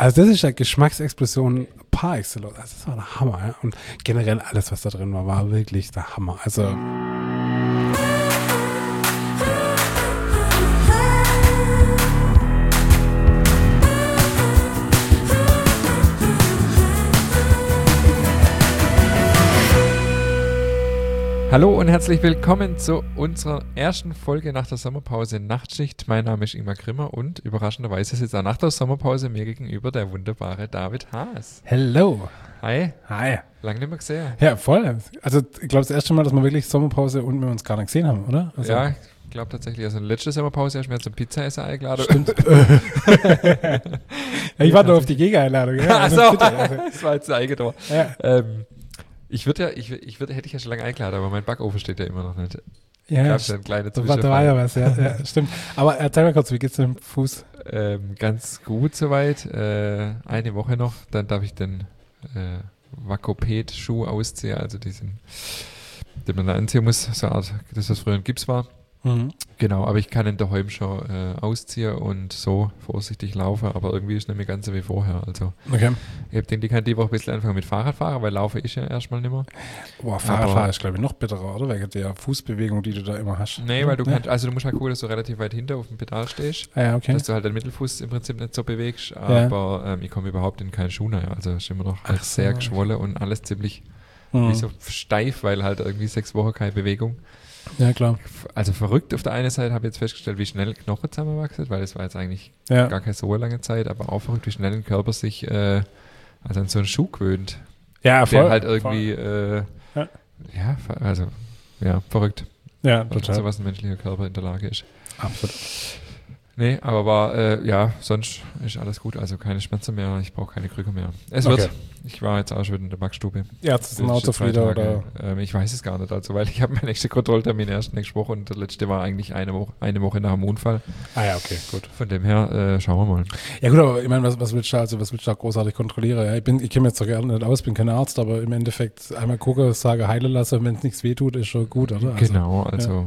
Also das ist ja Geschmacksexplosion par excellence. Also das war der Hammer, ja. Und generell alles, was da drin war wirklich der Hammer. Also Hallo und herzlich willkommen zu unserer ersten Folge nach der Sommerpause Nachtschicht. Mein Name ist Ingmar Grimmer und überraschenderweise sitzt auch nach der Sommerpause mir gegenüber der wunderbare David Haas. Hello. Hi. Hi. Lange nicht mehr gesehen. Ja, voll. Also ich glaube, das erste Mal, dass wir wirklich Sommerpause und wir uns gar nicht gesehen haben, oder? Also, ja, ich glaube tatsächlich. Also letzte Sommerpause hast du mir zum Pizza-Essen eingeladen. Stimmt. Ja, ich warte nur auf die Gegeneinladung. Ja, Achso, das war jetzt der Eigentor. Ja. Hätte ich ja schon lange eingeladen, aber mein Backofen steht ja immer noch nicht. Ja, Gab's ja eine kleine da war ja was, ja, stimmt. Aber erzähl mal kurz, wie geht's dem Fuß? Ganz gut soweit. Eine Woche noch, dann darf ich den Vakoped-Schuh ausziehen, also diesen, den man da anziehen muss, so eine Art, das was früher ein Gips war. Mhm. Genau, aber ich kann ihn daheim schon ausziehen und so vorsichtig laufen, aber irgendwie ist nicht mehr ganz so wie vorher. Also Okay. ich habe die kann die Woche ein bisschen anfangen mit Fahrradfahren, weil Laufen ist ja erstmal nicht mehr. Boah, Fahrradfahren ist, glaube ich, noch bitterer, oder? Wegen der Fußbewegung, die du da immer hast. Nee, weil du kannst, also du musst halt gucken, dass du relativ weit hinter auf dem Pedal stehst, Ja, okay. dass du halt den Mittelfuß im Prinzip nicht so bewegst, aber ich komme überhaupt in keinen Schuh rein, also ist immer noch sehr geschwollen und alles ziemlich wie so steif, weil halt irgendwie 6 Wochen keine Bewegung. Ja, klar. Also verrückt. Auf der einen Seite habe ich jetzt festgestellt, wie schnell Knochen zusammenwachsen, weil das war jetzt eigentlich gar keine so lange Zeit, aber auch verrückt, wie schnell ein Körper sich also an so einen Schuh gewöhnt. Ja, voll. Der halt irgendwie, verrückt. Ja, total. So was ein menschlicher Körper in der Lage ist. Absolut. Nee, aber sonst ist alles gut. Also keine Schmerzen mehr, ich brauche keine Krücke mehr. Es wird. Ich war jetzt auch schon in der Backstube. Ja, das ist ein Autofrieder oder? Ich weiß es gar nicht, also weil ich habe meinen nächsten Kontrolltermin erst nächste Woche und der letzte war eigentlich eine Woche nach dem Unfall. Ah ja, okay, gut. Von dem her schauen wir mal. Ja gut, aber ich meine, was willst du da großartig kontrollieren? Ja, ich kenne mich jetzt so gerne nicht aus, bin kein Arzt, aber im Endeffekt einmal gucken, sage, heile lasse, wenn es nichts wehtut, ist schon gut, oder? Genau,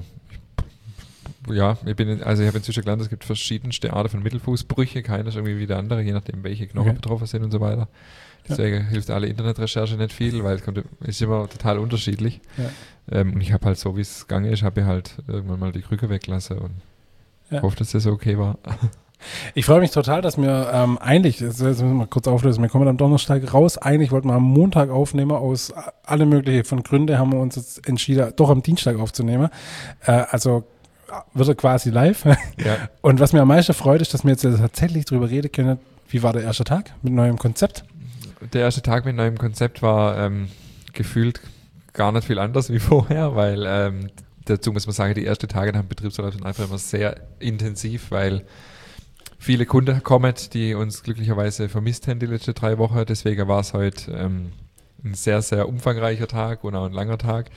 ja, ich habe inzwischen gelernt, es gibt verschiedenste Arten von Mittelfußbrüche, keiner ist irgendwie wie der andere, je nachdem, welche Knochen betroffen sind und so weiter. Deswegen hilft alle Internetrecherche nicht viel, weil es ist immer total unterschiedlich. Ja. Und ich habe halt so, wie es gegangen ist, habe ich halt irgendwann mal die Krücke weggelassen und hoffe, dass das okay war. Ich freue mich total, dass wir eigentlich, jetzt müssen wir mal kurz auflösen, wir kommen am Donnerstag raus, eigentlich wollten wir am Montag aufnehmen, aus alle möglichen von Gründen haben wir uns jetzt entschieden, doch am Dienstag aufzunehmen. Also wird er quasi live. Ja. Und was mir am meisten freut, ist, dass wir jetzt tatsächlich drüber reden können, wie war der erste Tag mit neuem Konzept? Der erste Tag mit neuem Konzept war gefühlt gar nicht viel anders wie vorher, weil dazu muss man sagen, die ersten Tage nach dem Betriebsurlaub sind einfach immer sehr intensiv, weil viele Kunden kommen, die uns glücklicherweise vermisst haben die letzten 3 Wochen. Deswegen war es heute ein sehr, sehr umfangreicher Tag und auch ein langer Tag.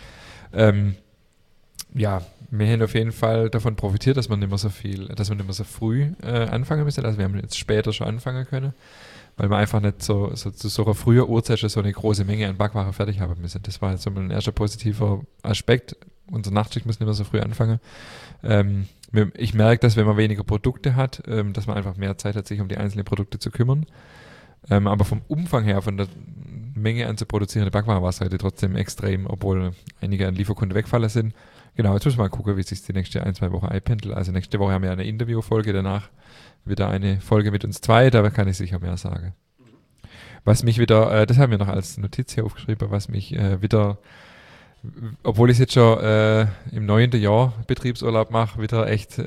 Wir haben auf jeden Fall davon profitiert, dass wir nicht mehr so früh anfangen müssen. Also wir haben jetzt später schon anfangen können, weil wir einfach nicht zu so einer frühen Uhrzeit so eine große Menge an Backwaren fertig haben müssen. Das war jetzt so ein erster positiver Aspekt. Unsere Nachtschicht muss nicht mehr so früh anfangen. Ich merke, dass wenn man weniger Produkte hat, dass man einfach mehr Zeit hat, sich um die einzelnen Produkte zu kümmern. Aber vom Umfang her, von der Menge an zu produzierende Backwaren war es heute trotzdem extrem, obwohl einige an Lieferkunden wegfallen sind. Genau, jetzt müssen wir mal gucken, wie sich die nächste 1-2 Wochen einpendelt. Also nächste Woche haben wir eine Interviewfolge, danach wieder eine Folge mit uns 2, da kann ich sicher mehr sagen. Was mich wieder, das haben wir noch als Notiz hier aufgeschrieben, was mich wieder, obwohl ich jetzt schon im 9. Jahr Betriebsurlaub mache, wieder echt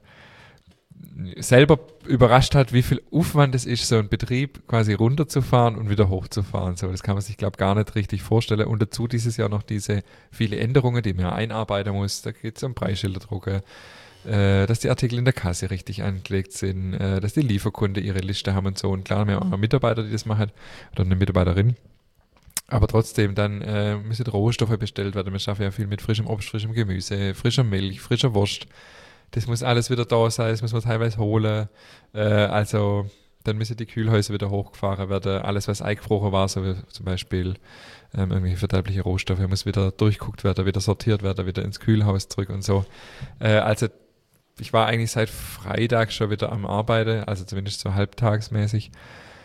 selber überrascht hat, wie viel Aufwand es ist, so einen Betrieb quasi runterzufahren und wieder hochzufahren. So, das kann man sich, glaube ich, gar nicht richtig vorstellen. Und dazu dieses Jahr noch diese viele Änderungen, die man einarbeiten muss. Da geht es um Preisschilder drucken, dass die Artikel in der Kasse richtig angelegt sind, dass die Lieferkunden ihre Liste haben und so. Und klar, wir haben auch Mitarbeiter, die das machen, oder eine Mitarbeiterin. Aber trotzdem, dann müssen Rohstoffe bestellt werden. Wir schaffen ja viel mit frischem Obst, frischem Gemüse, frischer Milch, frischer Wurst. Das muss alles wieder da sein, das muss man teilweise holen. Also dann müssen die Kühlhäuser wieder hochgefahren werden. Alles, was eingefroren war, so wie zum Beispiel irgendwelche verderbliche Rohstoffe, muss wieder durchguckt werden, wieder sortiert werden, wieder ins Kühlhaus zurück und so. Also ich war eigentlich seit Freitag schon wieder am Arbeiten, also zumindest so halbtagsmäßig.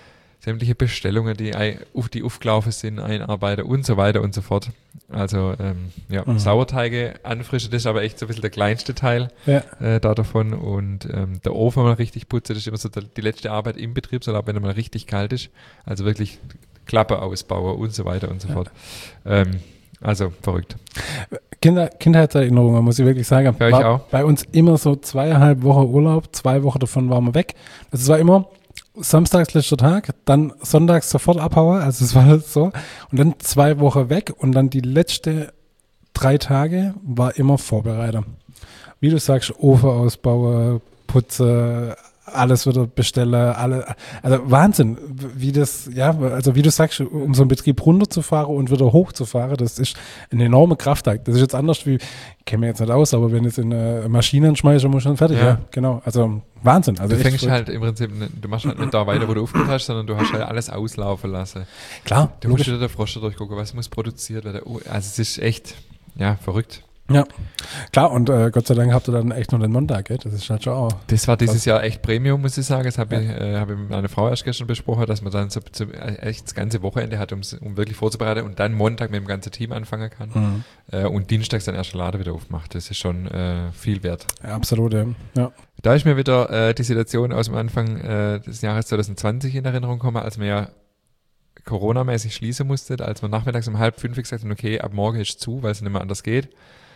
sämtliche Bestellungen, die aufgelaufen sind, einarbeiten und so weiter und so fort. Also Sauerteige anfrischen, das ist aber echt so ein bisschen der kleinste Teil davon. Und der Ofen mal richtig putzen, das ist immer so die letzte Arbeit im Betriebsurlaub, wenn er mal richtig kalt ist. Also wirklich Klappe ausbauen und so weiter und so fort. Also verrückt. Kindheitserinnerungen, muss ich wirklich sagen. Bei euch auch? Bei uns immer so 2,5 Wochen Urlaub, 2 Wochen davon waren wir weg. Also es war immer samstags letzter Tag, dann sonntags sofort abhauen, also es war so. Und dann 2 Wochen weg und dann die letzten 3 Tage war immer Vorbereiter. Wie du sagst, Ofen ausbauen, putzen, alles wieder bestellen, also Wahnsinn, wie das, also wie du sagst, um so einen Betrieb runterzufahren und wieder hochzufahren, das ist eine enorme Kraftakt. Das ist jetzt anders wie, ich kenne mich jetzt nicht aus, aber wenn jetzt in eine Maschine schmeißt, muss schon fertig, genau, also Wahnsinn. Also du fängst halt im Prinzip, du machst halt nicht da weiter, wo du aufgehört hast, sondern du hast halt alles auslaufen lassen. Klar. Du musst wieder der Frosch durchgucken, was muss produziert werden. Also es ist echt, verrückt. Ja, klar, und Gott sei Dank habt ihr dann echt noch den Montag, gell? Das ist halt schon auch. Das war dieses Jahr echt Premium, muss ich sagen. Das habe ich mit meiner Frau erst gestern besprochen, dass man dann echt das ganze Wochenende hat, um wirklich vorzubereiten und dann Montag mit dem ganzen Team anfangen kann und dienstags dann erst den Laden wieder aufmacht. Das ist schon viel wert. Ja, absolut, ja. Da ist mir wieder die Situation aus dem Anfang des Jahres 2020 in Erinnerung gekommen, als wir ja Corona-mäßig schließen mussten, als wir nachmittags um 4:30 gesagt haben, okay, ab morgen ist zu, weil es nicht mehr anders geht.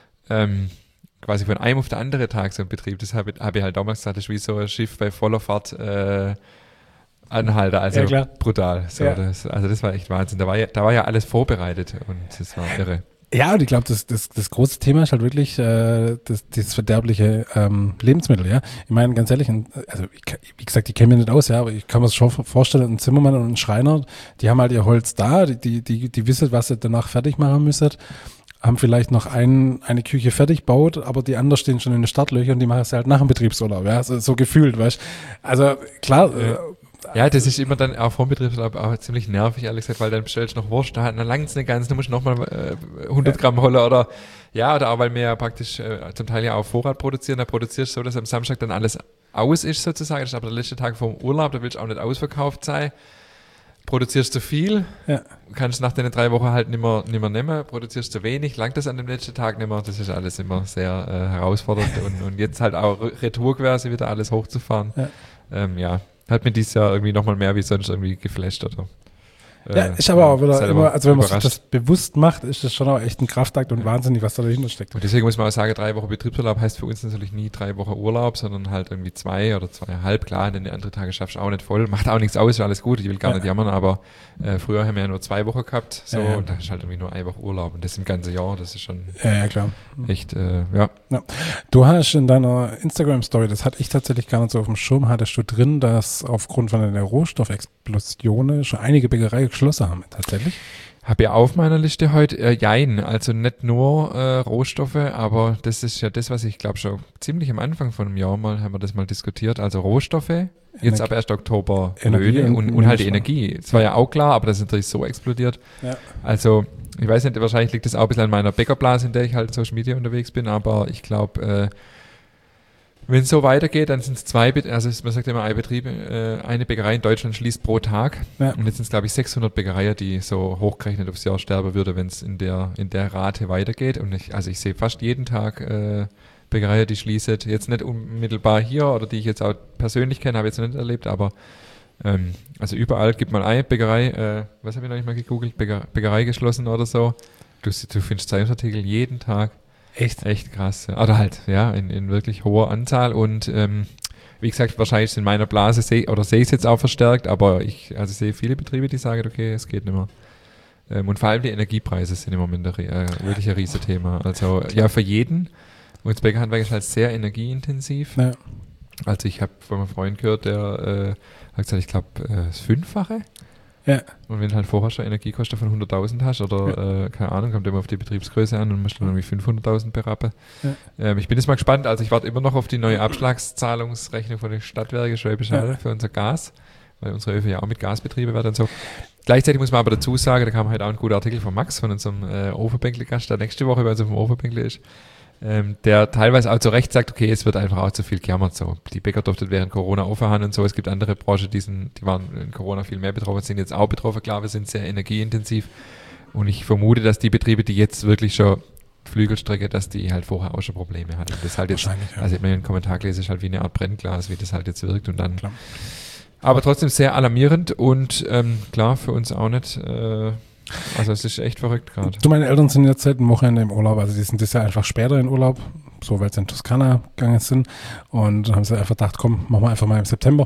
Quasi von einem auf den anderen Tag so ein Betrieb, das habe ich halt damals gesagt, das ist wie so ein Schiff bei voller Fahrt anhalten, also brutal. So, das war echt Wahnsinn. Da war ja alles vorbereitet und das war irre. Ja, und ich glaube, das große Thema ist halt wirklich das verderbliche Lebensmittel, ja. Ich meine, ganz ehrlich, also wie gesagt, ich kenne mich nicht aus, aber ich kann mir das schon vorstellen, ein Zimmermann und ein Schreiner, die haben halt ihr Holz da, die wissen, was sie danach fertig machen müssen, haben vielleicht noch eine Küche fertig gebaut, aber die anderen stehen schon in den Startlöchern und die machen es halt nach dem Betriebsurlaub, ja, so gefühlt, weißt du. Also klar. Ja, das ist immer dann auch vom Betriebsurlaub auch ziemlich nervig, ehrlich gesagt, weil dann bestellst du noch Wurst, dann langt es nicht ganz, dann musst du nochmal 100 Gramm holen oder auch, weil wir ja praktisch zum Teil ja auch Vorrat produzieren, da produzierst du so, dass am Samstag dann alles aus ist sozusagen, das ist aber der letzte Tag vom Urlaub, da willst du auch nicht ausverkauft sein. Produzierst du viel, kannst nach den 3 Wochen halt nicht mehr nehmen, produzierst du wenig, langt das an dem letzten Tag nicht mehr, das ist alles immer sehr herausfordernd und jetzt halt auch Retour quasi wieder alles hochzufahren, hat mir dieses Jahr irgendwie nochmal mehr wie sonst irgendwie geflasht oder. Ist aber auch wieder immer, also wenn man sich das bewusst macht, ist das schon auch echt ein Kraftakt und wahnsinnig, was da dahinter steckt. Und deswegen muss man auch sagen, 3 Wochen Betriebsurlaub heißt für uns natürlich nie 3 Wochen Urlaub, sondern halt irgendwie 2 oder 2,5. Klar, denn die anderen Tage schaffst du auch nicht voll. Macht auch nichts aus, ist alles gut, ich will gar nicht jammern, aber früher haben wir ja nur 2 Wochen gehabt, und da ist halt irgendwie nur 1 Woche Urlaub und das im ganzen Jahr, das ist schon klar. Echt, Du hast in deiner Instagram-Story, das hatte ich tatsächlich gar nicht so auf dem Schirm, hattest du drin, dass aufgrund von der Rohstoffexplosion schon einige Bäckereien geschlossen haben, tatsächlich? Habe ja auf meiner Liste heute, jein, also nicht nur Rohstoffe, aber das ist ja das, was ich glaube schon ziemlich am Anfang von einem Jahr haben wir das mal diskutiert, also Rohstoffe, jetzt ab 1. Oktober Löhne und halt die Energie. Das war ja auch klar, aber das ist natürlich so explodiert. Ja. Also, ich weiß nicht, wahrscheinlich liegt das auch ein bisschen an meiner Bäckerblase, in der ich halt Social Media unterwegs bin, aber ich glaube, wenn es so weitergeht, dann sind es 2, also man sagt immer, eine Bäckerei in Deutschland schließt pro Tag. Ja. Und jetzt sind es, glaube ich, 600 Bäckereien, die so hochgerechnet aufs Jahr sterben würde, wenn es in der Rate weitergeht. Und ich sehe fast jeden Tag Bäckereien, die schließen. Jetzt nicht unmittelbar hier oder die ich jetzt auch persönlich kenne, habe ich jetzt nicht erlebt, aber also überall gibt mal eine Bäckerei, was habe ich noch nicht mal gegoogelt, Bäckerei geschlossen oder so. Du findest Zeitungsartikel jeden Tag. Echt krass. Oder halt, in wirklich hoher Anzahl und wie gesagt, wahrscheinlich in meiner Blase sehe ich es jetzt auch verstärkt, aber ich sehe viele Betriebe, die sagen, okay, es geht nicht mehr. Und vor allem die Energiepreise sind im Moment wirklich ein Riesenthema. Also für jeden. Und das Bäckerhandwerk ist halt sehr energieintensiv. Ja. Also ich habe von einem Freund gehört, der hat gesagt, ich glaube, das 5-fache. Ja. Und wenn du halt vorher schon Energiekosten von 100.000 hast oder, keine Ahnung, kommt immer auf die Betriebsgröße an und musst dann irgendwie 500.000 berappen. Ja. Ich bin jetzt mal gespannt, also ich warte immer noch auf die neue Abschlagszahlungsrechnung von den Stadtwerken Schwäbisch Hall für unser Gas, weil unsere Öfen ja auch mit Gas betrieben werden und so. Gleichzeitig muss man aber dazu sagen, da kam halt auch ein guter Artikel von Max, von unserem Ofenbänkle-Gast, der nächste Woche bei uns auf dem Ofenbänkle ist. der teilweise auch zu Recht sagt, okay, es wird einfach auch zu viel gejammert. So. Die Bäcker durften während Corona aufhören und so. Es gibt andere Branchen, die waren in Corona viel mehr betroffen, sind jetzt auch betroffen. Klar, wir sind sehr energieintensiv. Und ich vermute, dass die Betriebe, die jetzt wirklich schon Flügelstrecke, dass die halt vorher auch schon Probleme hatten. Das halt jetzt, also ich habe mir einen Kommentar gelesen, ist halt wie eine Art Brennglas, wie das halt jetzt wirkt und dann. Klar. Aber trotzdem sehr alarmierend und klar, für uns auch nicht. Also es ist echt verrückt gerade. Du, meine Eltern sind jetzt seit einem Wochenende im Urlaub, also die sind das Jahr einfach später in Urlaub, so weil sie in Toskana gegangen sind und haben sie einfach gedacht, komm, machen wir einfach mal im September.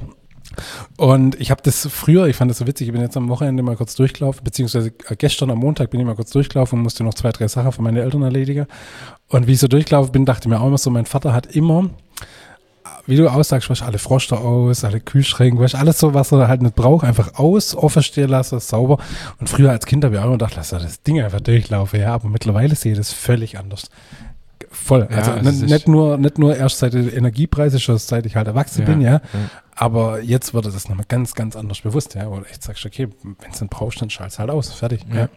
Und ich habe das früher, ich fand das so witzig, ich bin jetzt am Wochenende mal kurz durchgelaufen, beziehungsweise gestern am Montag bin ich mal kurz durchgelaufen und musste noch 2, 3 Sachen für meine Eltern erledigen. Und wie ich so durchgelaufen bin, dachte ich mir auch immer so, mein Vater hat immer, wie du aussagst, wasch alle Froster aus, alle Kühlschränke, wasch alles so, was er halt nicht braucht, einfach aus, offen stehen lassen, sauber. Und früher als Kind habe ich auch immer gedacht, lass das Ding einfach durchlaufen, ja, aber mittlerweile sehe ich das völlig anders. Voll, also nicht nur erst seit der Energiepreise, schon seit ich halt erwachsen bin, ja. Aber jetzt wurde das nochmal ganz, ganz anders bewusst, ja, wo du echt sagst, okay, wenn es dann brauchst, dann schalt's halt aus, fertig.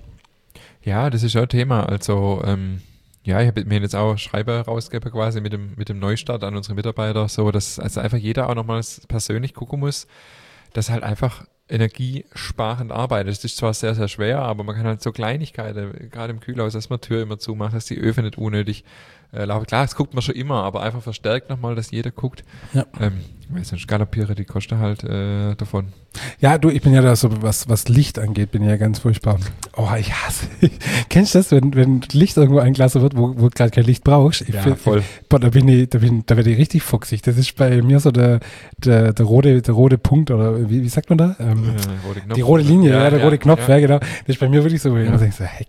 Ja, das ist auch ein Thema, also ja, ich habe mir jetzt auch Schreiber rausgegeben quasi mit dem Neustart an unsere Mitarbeiter, so dass also einfach jeder auch nochmal persönlich gucken muss, dass halt einfach energiesparend arbeitet. Das ist zwar sehr, sehr schwer, aber man kann halt so Kleinigkeiten, gerade im Kühlhaus, dass man Tür immer zumacht, dass die Öfen nicht unnötig laufen. Klar, das guckt man schon immer, aber einfach verstärkt nochmal, dass jeder guckt. Ja. Weil sonst galoppiere die Kosten halt davon. Ja, du, ich bin ja da so, was Licht angeht, bin ich ja ganz furchtbar. Oh, ich hasse. Kennst du das, wenn Licht irgendwo eingelassen wird, wo gerade kein Licht brauchst? Voll. Da werde ich richtig fuchsig. Das ist bei mir so der rote Punkt, oder wie sagt man da? Rote Knopf. Die rote Linie, der rote Knopf, ja, genau. Das ist bei mir wirklich so, wo ich denke so, hey,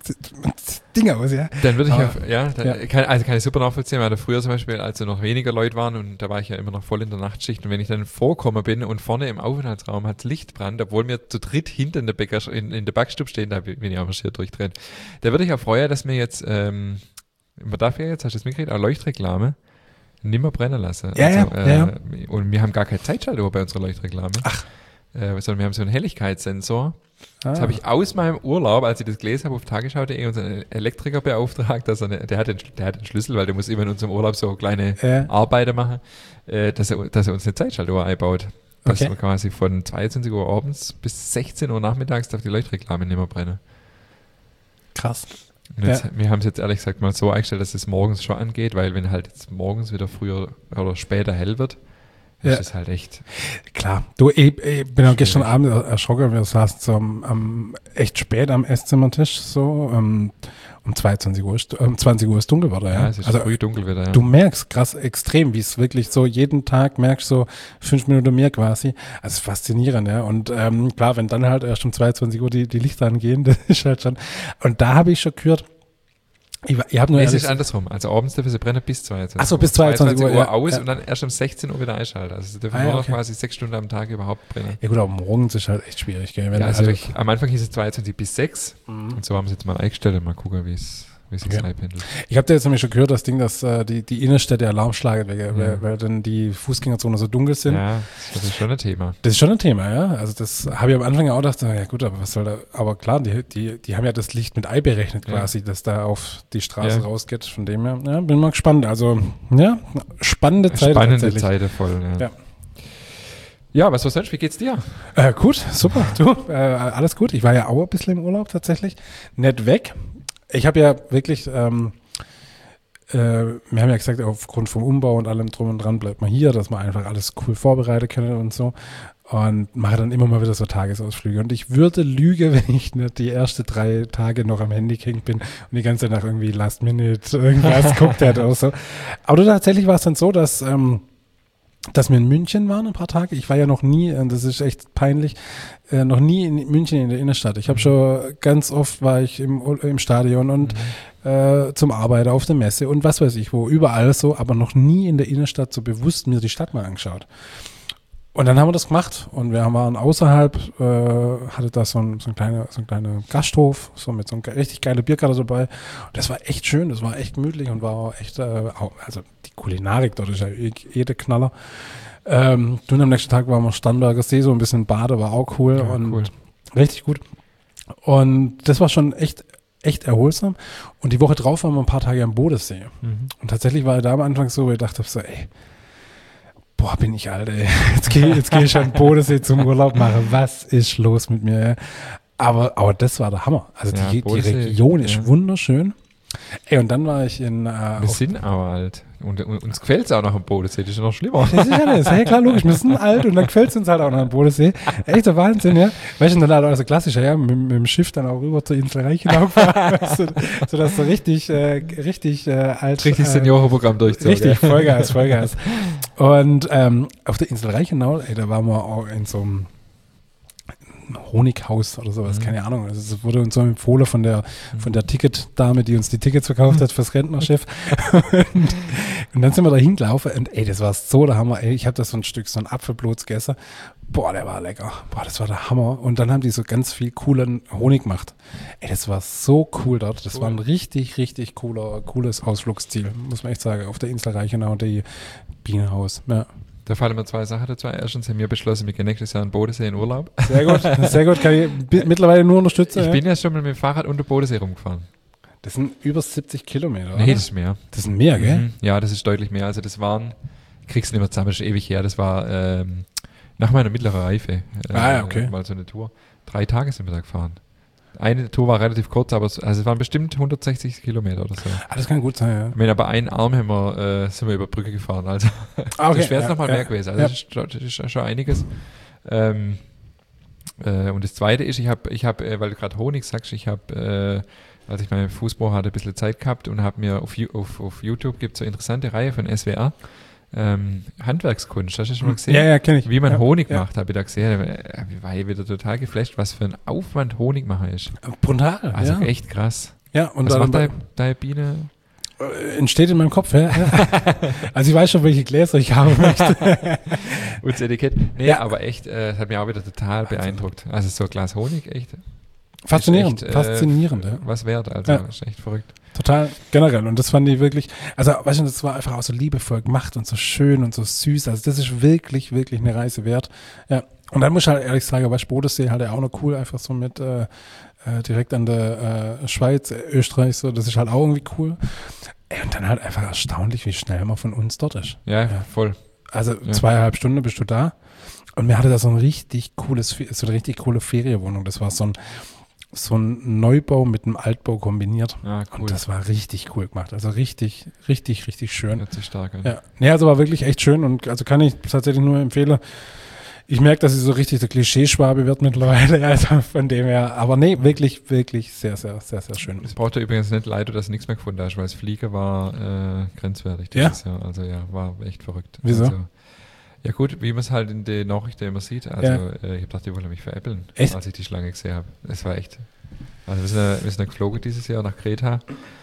das Ding aus, ja. Dann würde ich kann ich super nachvollziehen, weil da früher zum Beispiel, als noch weniger Leute waren und da war ich ja immer noch voll in der Nachtschicht und wenn ich dann vorgekommen bin und vorne im Aufenthaltsraum hat Licht brannt, obwohl wir zu dritt hinter in der Backstube stehen, da bin ich auch marschiert durchdrehen. Da würde ich auch freuen, dass wir jetzt, man darf ja jetzt, hast du das mitgekriegt, auch Leuchtreklame nimmer brennen lassen. Ja. Und wir haben gar keine Zeitschaltuhr bei unserer Leuchtreklame. Ach. Sondern wir haben so einen Helligkeitssensor. Das habe ich aus meinem Urlaub, als ich das gelesen habe, auf tagesschau.de unseren Elektriker beauftragt, dass der hat den Schlüssel, weil der muss immer in unserem Urlaub so kleine Arbeiten machen, dass er uns eine Zeitschaltuhr einbaut. Dass wir quasi von 22 Uhr abends bis 16 Uhr nachmittags darf die Leuchtreklame nicht mehr brennen. Krass. Und jetzt, wir haben es jetzt ehrlich gesagt mal so eingestellt, dass es morgens schon angeht, weil wenn halt jetzt morgens wieder früher oder später hell wird, ist es halt echt. Klar. Du, ich bin auch gestern Abend erschrocken, wir saßen so echt spät am Esszimmertisch, so, um 20 Uhr ist dunkel geworden, ja. Ja, es ist früh dunkel wieder, ja. Du merkst krass extrem, wie es wirklich so jeden Tag merkst, so 5 Minuten mehr quasi. Also faszinierend, ja. Und klar, wenn dann halt erst um 22 Uhr die Lichter angehen, das ist halt schon. Und da habe ich schon gehört, es ist andersrum. Also abends dürfen sie brennen bis 22 Uhr. Achso, bis 22 Uhr aus und dann erst um 16 Uhr wieder einschalten. Also sie dürfen nur noch quasi 6 Stunden am Tag überhaupt brennen. Ja gut, aber morgens ist halt echt schwierig. Gell? Am Anfang hieß es 22 bis 6 und so haben sie jetzt mal eingestellt und mal gucken, wie es sich einpendelt. Ich habe da jetzt nämlich schon gehört, das Ding, dass die Innenstädte Alarm schlagen, weil dann die Fußgängerzonen so dunkel sind. Ja, das ist schon ein Thema. Das ist schon ein Thema, ja. Also das habe ich am Anfang auch gedacht, ja gut, aber was soll da, aber klar, die haben ja das Licht mit Ei berechnet quasi, dass da auf die Straße rausgeht. Von dem her, bin mal gespannt. Also, spannende Zeit. Spannende Zeit, voll, ja. Ja, was sonst? Wie geht's dir? Gut, super. Du, alles gut. Ich war ja auch ein bisschen im Urlaub tatsächlich. Nicht weg. Ich habe ja wirklich, wir haben ja gesagt, aufgrund vom Umbau und allem drum und dran bleibt man hier, dass man einfach alles cool vorbereiten können und so. Und mache dann immer mal wieder so Tagesausflüge. Und ich würde lügen, wenn ich nicht die ersten 3 Tage noch am Handy hängt bin und die ganze Zeit nach irgendwie Last Minute irgendwas guckt hätte oder so. Aber tatsächlich war es dann so, dass wir in München waren ein paar Tage. Ich war ja noch nie, und das ist echt peinlich, noch nie in München in der Innenstadt. Ich habe schon ganz oft war ich im Stadion und zum Arbeiten auf der Messe und was weiß ich wo, überall so, aber noch nie in der Innenstadt so bewusst mir die Stadt mal angeschaut. Und dann haben wir das gemacht und wir waren außerhalb, hatte da so ein kleiner Gasthof, so mit so einem richtig geile Bierkarte dabei. Und das war echt schön, das war echt gemütlich und war auch echt, also die Kulinarik dort ist ja der Knaller. Am nächsten Tag waren wir Starnberger See, so ein bisschen Bade, war auch cool und richtig gut. Und das war schon echt echt erholsam. Und die Woche drauf waren wir ein paar Tage am Bodensee. Und tatsächlich war da am Anfang so, wo ich dachte so, ey, boah, bin ich alt, ey. Jetzt geh ich an den Bodensee zum Urlaub machen. Was ist los mit mir? Ja? Aber das war der Hammer. Also die Region ist wunderschön. Ey, und dann war ich in... wir sind aber alt. Und uns gefällt es auch noch am Bodensee. Das ist noch schlimmer. Das ist alles. Hey, klar, logisch. Wir sind alt und dann gefällt es uns halt auch noch am Bodensee. Echter Wahnsinn, ja. Weißt du, dann halt auch so klassischer, ja, mit dem Schiff dann auch rüber zur Insel Reichenau fahren, sodass du richtig alt... Richtig Seniorenprogramm durchzogen. Richtig, Vollgas. Und auf der Insel Reichenau, ey, da waren wir auch in so einem Honighaus oder sowas, keine Ahnung. Also es wurde uns so empfohlen von der Ticketdame, die uns die Tickets verkauft hat fürs Rentnerschiff. und dann sind wir da hingelaufen und ey, das war so der Hammer. Ey, ich habe da so ein Apfelblutz gegessen. Boah, der war lecker. Boah, das war der Hammer. Und dann haben die so ganz viel coolen Honig gemacht. Ey, das war so cool dort. Das war ein richtig, richtig cooles Ausflugsziel, muss man echt sagen. Auf der Insel Reichenau und die Bienenhaus. Ja. Da fallen mir zwei Sachen dazu. Erstens haben wir beschlossen, wir gehen nächstes Jahr in Bodensee in Urlaub. Sehr gut. Kann ich mittlerweile nur unterstützen. Ich bin ja schon mit dem Fahrrad unter Bodensee rumgefahren. Das sind über 70 Kilometer, Nee, das ist mehr. Das sind mehr, gell? Ja, das ist deutlich mehr. Also das waren, kriegst du nicht mehr zusammen, das ist ewig her. Das war nach meiner mittleren Reife. Okay. Mal so eine Tour. 3 Tage sind wir da gefahren. Eine Tour war relativ kurz, aber es waren bestimmt 160 Kilometer oder so. Das kann gut sein, ja. Ich meine, aber einen Arm sind wir über Brücke gefahren. Also das wäre jetzt nochmal mehr gewesen. Also das ist schon einiges. Und das Zweite ist, ich hab, weil du gerade Honig sagst, ich habe, als ich meine Fußball hatte, ein bisschen Zeit gehabt und habe mir auf YouTube gibt es so eine interessante Reihe von SWR, Handwerkskunst, hast du schon mal gesehen? Ja, kenne ich. Wie man Honig macht, habe ich da gesehen. War ich wieder total geflasht, was für ein Aufwand Honig machen ist. Brutal, Also echt krass. Ja, und was macht deine Biene? Entsteht in meinem Kopf, ja. Also ich weiß schon, welche Gläser ich haben möchte. Und das Etikett. Nee, aber echt, das hat mich auch wieder total beeindruckt. Also so ein Glas Honig, echt. Faszinierend, echt, faszinierend. Was wert, also ist echt verrückt. Total, generell. Und das fand ich wirklich, also weißt du, das war einfach auch so liebevoll gemacht und so schön und so süß. Also das ist wirklich, wirklich eine Reise wert. Ja. Und dann muss ich halt ehrlich sagen, weißt du, Bodensee halt auch noch cool, einfach so mit direkt an der Schweiz, Österreich, so, das ist halt auch irgendwie cool. Und dann halt einfach erstaunlich, wie schnell man von uns dort ist. Ja, voll. Also 2,5 Stunden bist du da. Und mir hatte da so eine richtig coole Ferienwohnung. Das war so ein Neubau mit einem Altbau kombiniert. Ah, cool. Und das war richtig cool gemacht. Also richtig, richtig, richtig schön. Hört sich stark an. Ja. Nee, also war wirklich echt schön und also kann ich tatsächlich nur empfehlen. Ich merke, dass ich so richtig der Klischeeschwabe wird mittlerweile. Also von dem her. Aber nee, wirklich, wirklich sehr, sehr, sehr, sehr schön. Es braucht ja übrigens nicht leid, dass du nichts mehr gefunden hast, weil das Flieger war grenzwertig dieses Jahr. Also war echt verrückt. Wieso? Also, ja gut, wie man es halt in den Nachrichten immer sieht. Also ich habe gedacht, die wollen mich veräppeln, als ich die Schlange gesehen habe. Es war echt. Also wir sind geflogen dieses Jahr nach Kreta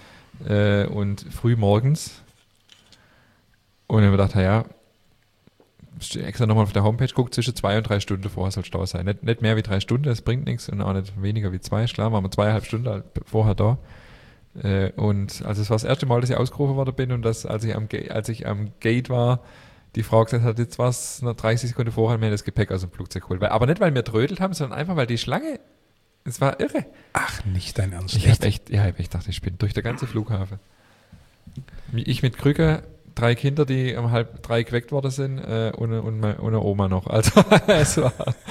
und früh morgens. Und ich habe gedacht, ja, extra nochmal auf der Homepage guckt, zwischen 2 und 3 Stunden vorher soll Stau sein. Nicht mehr wie 3 Stunden, das bringt nichts und auch nicht weniger wie 2. Klar, waren wir 2,5 Stunden vorher da. Und also es war das erste Mal, dass ich ausgerufen worden bin und dass, als ich am Gate war, die Frau gesagt hat, jetzt war es noch 30 Sekunden vorher, mir das Gepäck aus dem Flugzeug geholt. Aber nicht, weil wir trödelt haben, sondern einfach, weil die Schlange, es war irre. Ach, nicht dein Ernst. Ich habe echt gedacht, ich bin durch den ganzen Flughafen. Ich mit Krücke, 3 Kinder, die um 2:30 geweckt worden sind und eine Oma noch. Also es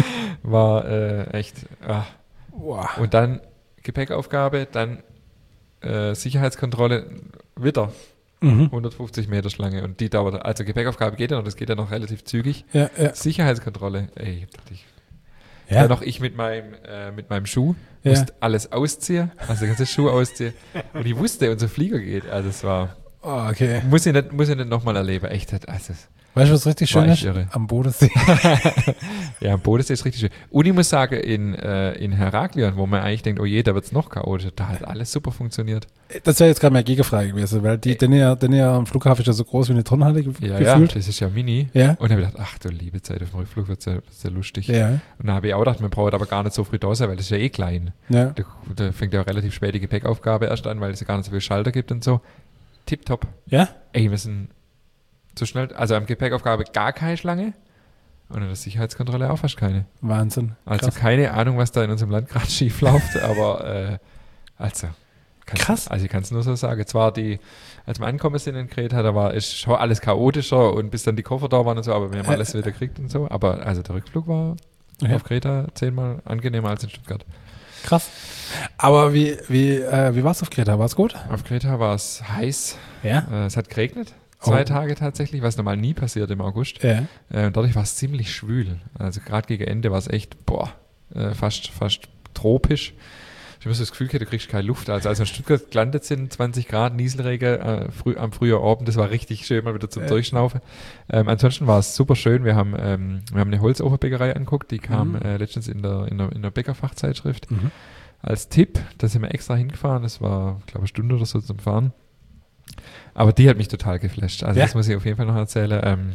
war echt. Wow. Und dann Gepäckaufgabe, dann Sicherheitskontrolle, wieder 150 Meter Schlange und die dauert, also Gepäckaufgabe geht ja noch, das geht ja noch relativ zügig. Ja. Sicherheitskontrolle, ey, ja. Noch ich mit meinem Schuh musste alles ausziehen, also den ganzen Schuh ausziehen und ich wusste, unser Flieger geht, also es war okay. Muss ich nicht nochmal erleben, echt, also weißt du, was richtig schön ist? Irre. Am Bodensee. Ja, am Bodensee ist richtig schön. Und ich muss sagen, in Heraklion, wo man eigentlich denkt, oh je, da wird es noch chaotischer, da hat alles super funktioniert. Das wäre jetzt gerade meine Gegenfrage gewesen, weil den am Flughafen ist ja so groß wie eine Turnhalle gefühlt. Ja, das ist ja mini. Ja. Und dann habe ich gedacht, ach du liebe Zeit, auf dem Rückflug wird es ja lustig. Ja. Und dann habe ich auch gedacht, man braucht aber gar nicht so früh da sein, weil das ist ja eh klein. Ja. Da fängt ja auch relativ spät die Gepäckaufgabe erst an, weil es ja gar nicht so viel Schalter gibt und so. Tipptopp. Ja? Ey, wir sind so schnell, also am Gepäckaufgabe gar keine Schlange und an der Sicherheitskontrolle auch fast keine. Wahnsinn. Also keine Ahnung, was da in unserem Land gerade schief läuft, aber also. Krass. Also ich kann es nur so sagen. Zwar als wir angekommen sind in Kreta, ist schon alles chaotischer und bis dann die Koffer da waren und so, aber wir haben alles wieder gekriegt und so. Aber also der Rückflug war auf Kreta 10-mal angenehmer als in Stuttgart. Krass. Aber wie war es auf Kreta? War es gut? Auf Kreta war es heiß. Ja. Es hat geregnet. 2 Tage tatsächlich, was normal nie passiert im August. Ja. Und dadurch war es ziemlich schwül. Also gerade gegen Ende war es echt, fast tropisch. Ich habe so das Gefühl, du kriegst keine Luft. Also als wir in Stuttgart gelandet sind, 20 Grad, Nieselregen am frühen Abend, das war richtig schön, mal wieder zum Durchschnaufen. Ansonsten war es super schön. Wir haben eine Holzofenbäckerei angeguckt, die kam letztens in der Bäckerfachzeitschrift. Als Tipp, da sind wir extra hingefahren, das war, glaube ich, eine Stunde oder so zum Fahren. Aber die hat mich total geflasht. Also das muss ich auf jeden Fall noch erzählen.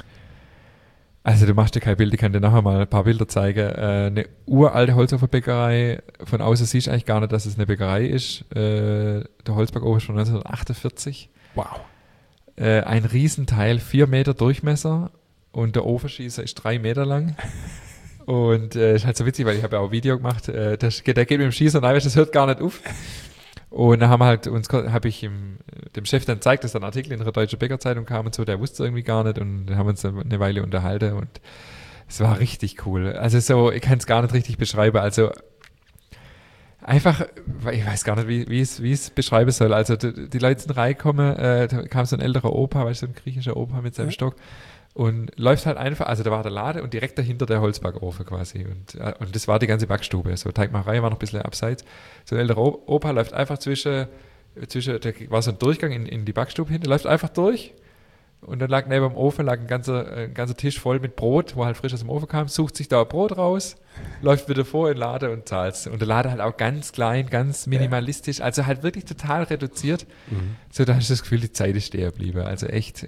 Also du machst dir kein Bild, ich kann dir nachher mal ein paar Bilder zeigen. Eine uralte Holzofenbäckerei, von außen siehst du eigentlich gar nicht, dass es eine Bäckerei ist. Der Holzbackofen ist von 1948. Wow. Ein Riesenteil, 4 Meter Durchmesser und der Ofenschießer ist 3 Meter lang. Und ist halt so witzig, weil ich habe ja auch ein Video gemacht, der geht mit dem Schießer rein, das hört gar nicht auf. Und dann habe ich dem Chef dann gezeigt, dass da ein Artikel in der Deutschen Bäckerzeitung kam und so, der wusste irgendwie gar nicht und dann haben wir uns eine Weile unterhalten und es war richtig cool. Also so, ich kann es gar nicht richtig beschreiben, also einfach, ich weiß gar nicht, wie ich es beschreiben soll. Also die Leute sind reingekommen, da kam so ein älterer Opa, weißt du, so ein griechischer Opa mit seinem Stock und läuft halt einfach, also da war der Laden und direkt dahinter der Holzbackofen quasi und das war die ganze Backstube, so Teigmacherei war noch ein bisschen abseits. So ein älterer Opa läuft einfach zwischen da war so ein Durchgang in die Backstube hin, der läuft einfach durch und dann lag neben dem Ofen ein ganzer Tisch voll mit Brot, wo halt frisch aus dem Ofen kam, sucht sich da Brot raus, läuft wieder vor in den Laden und zahlt. Und der Laden halt auch ganz klein, ganz minimalistisch, also halt wirklich total reduziert. So, da hast du das Gefühl, die Zeit ist stehen geblieben. Also echt,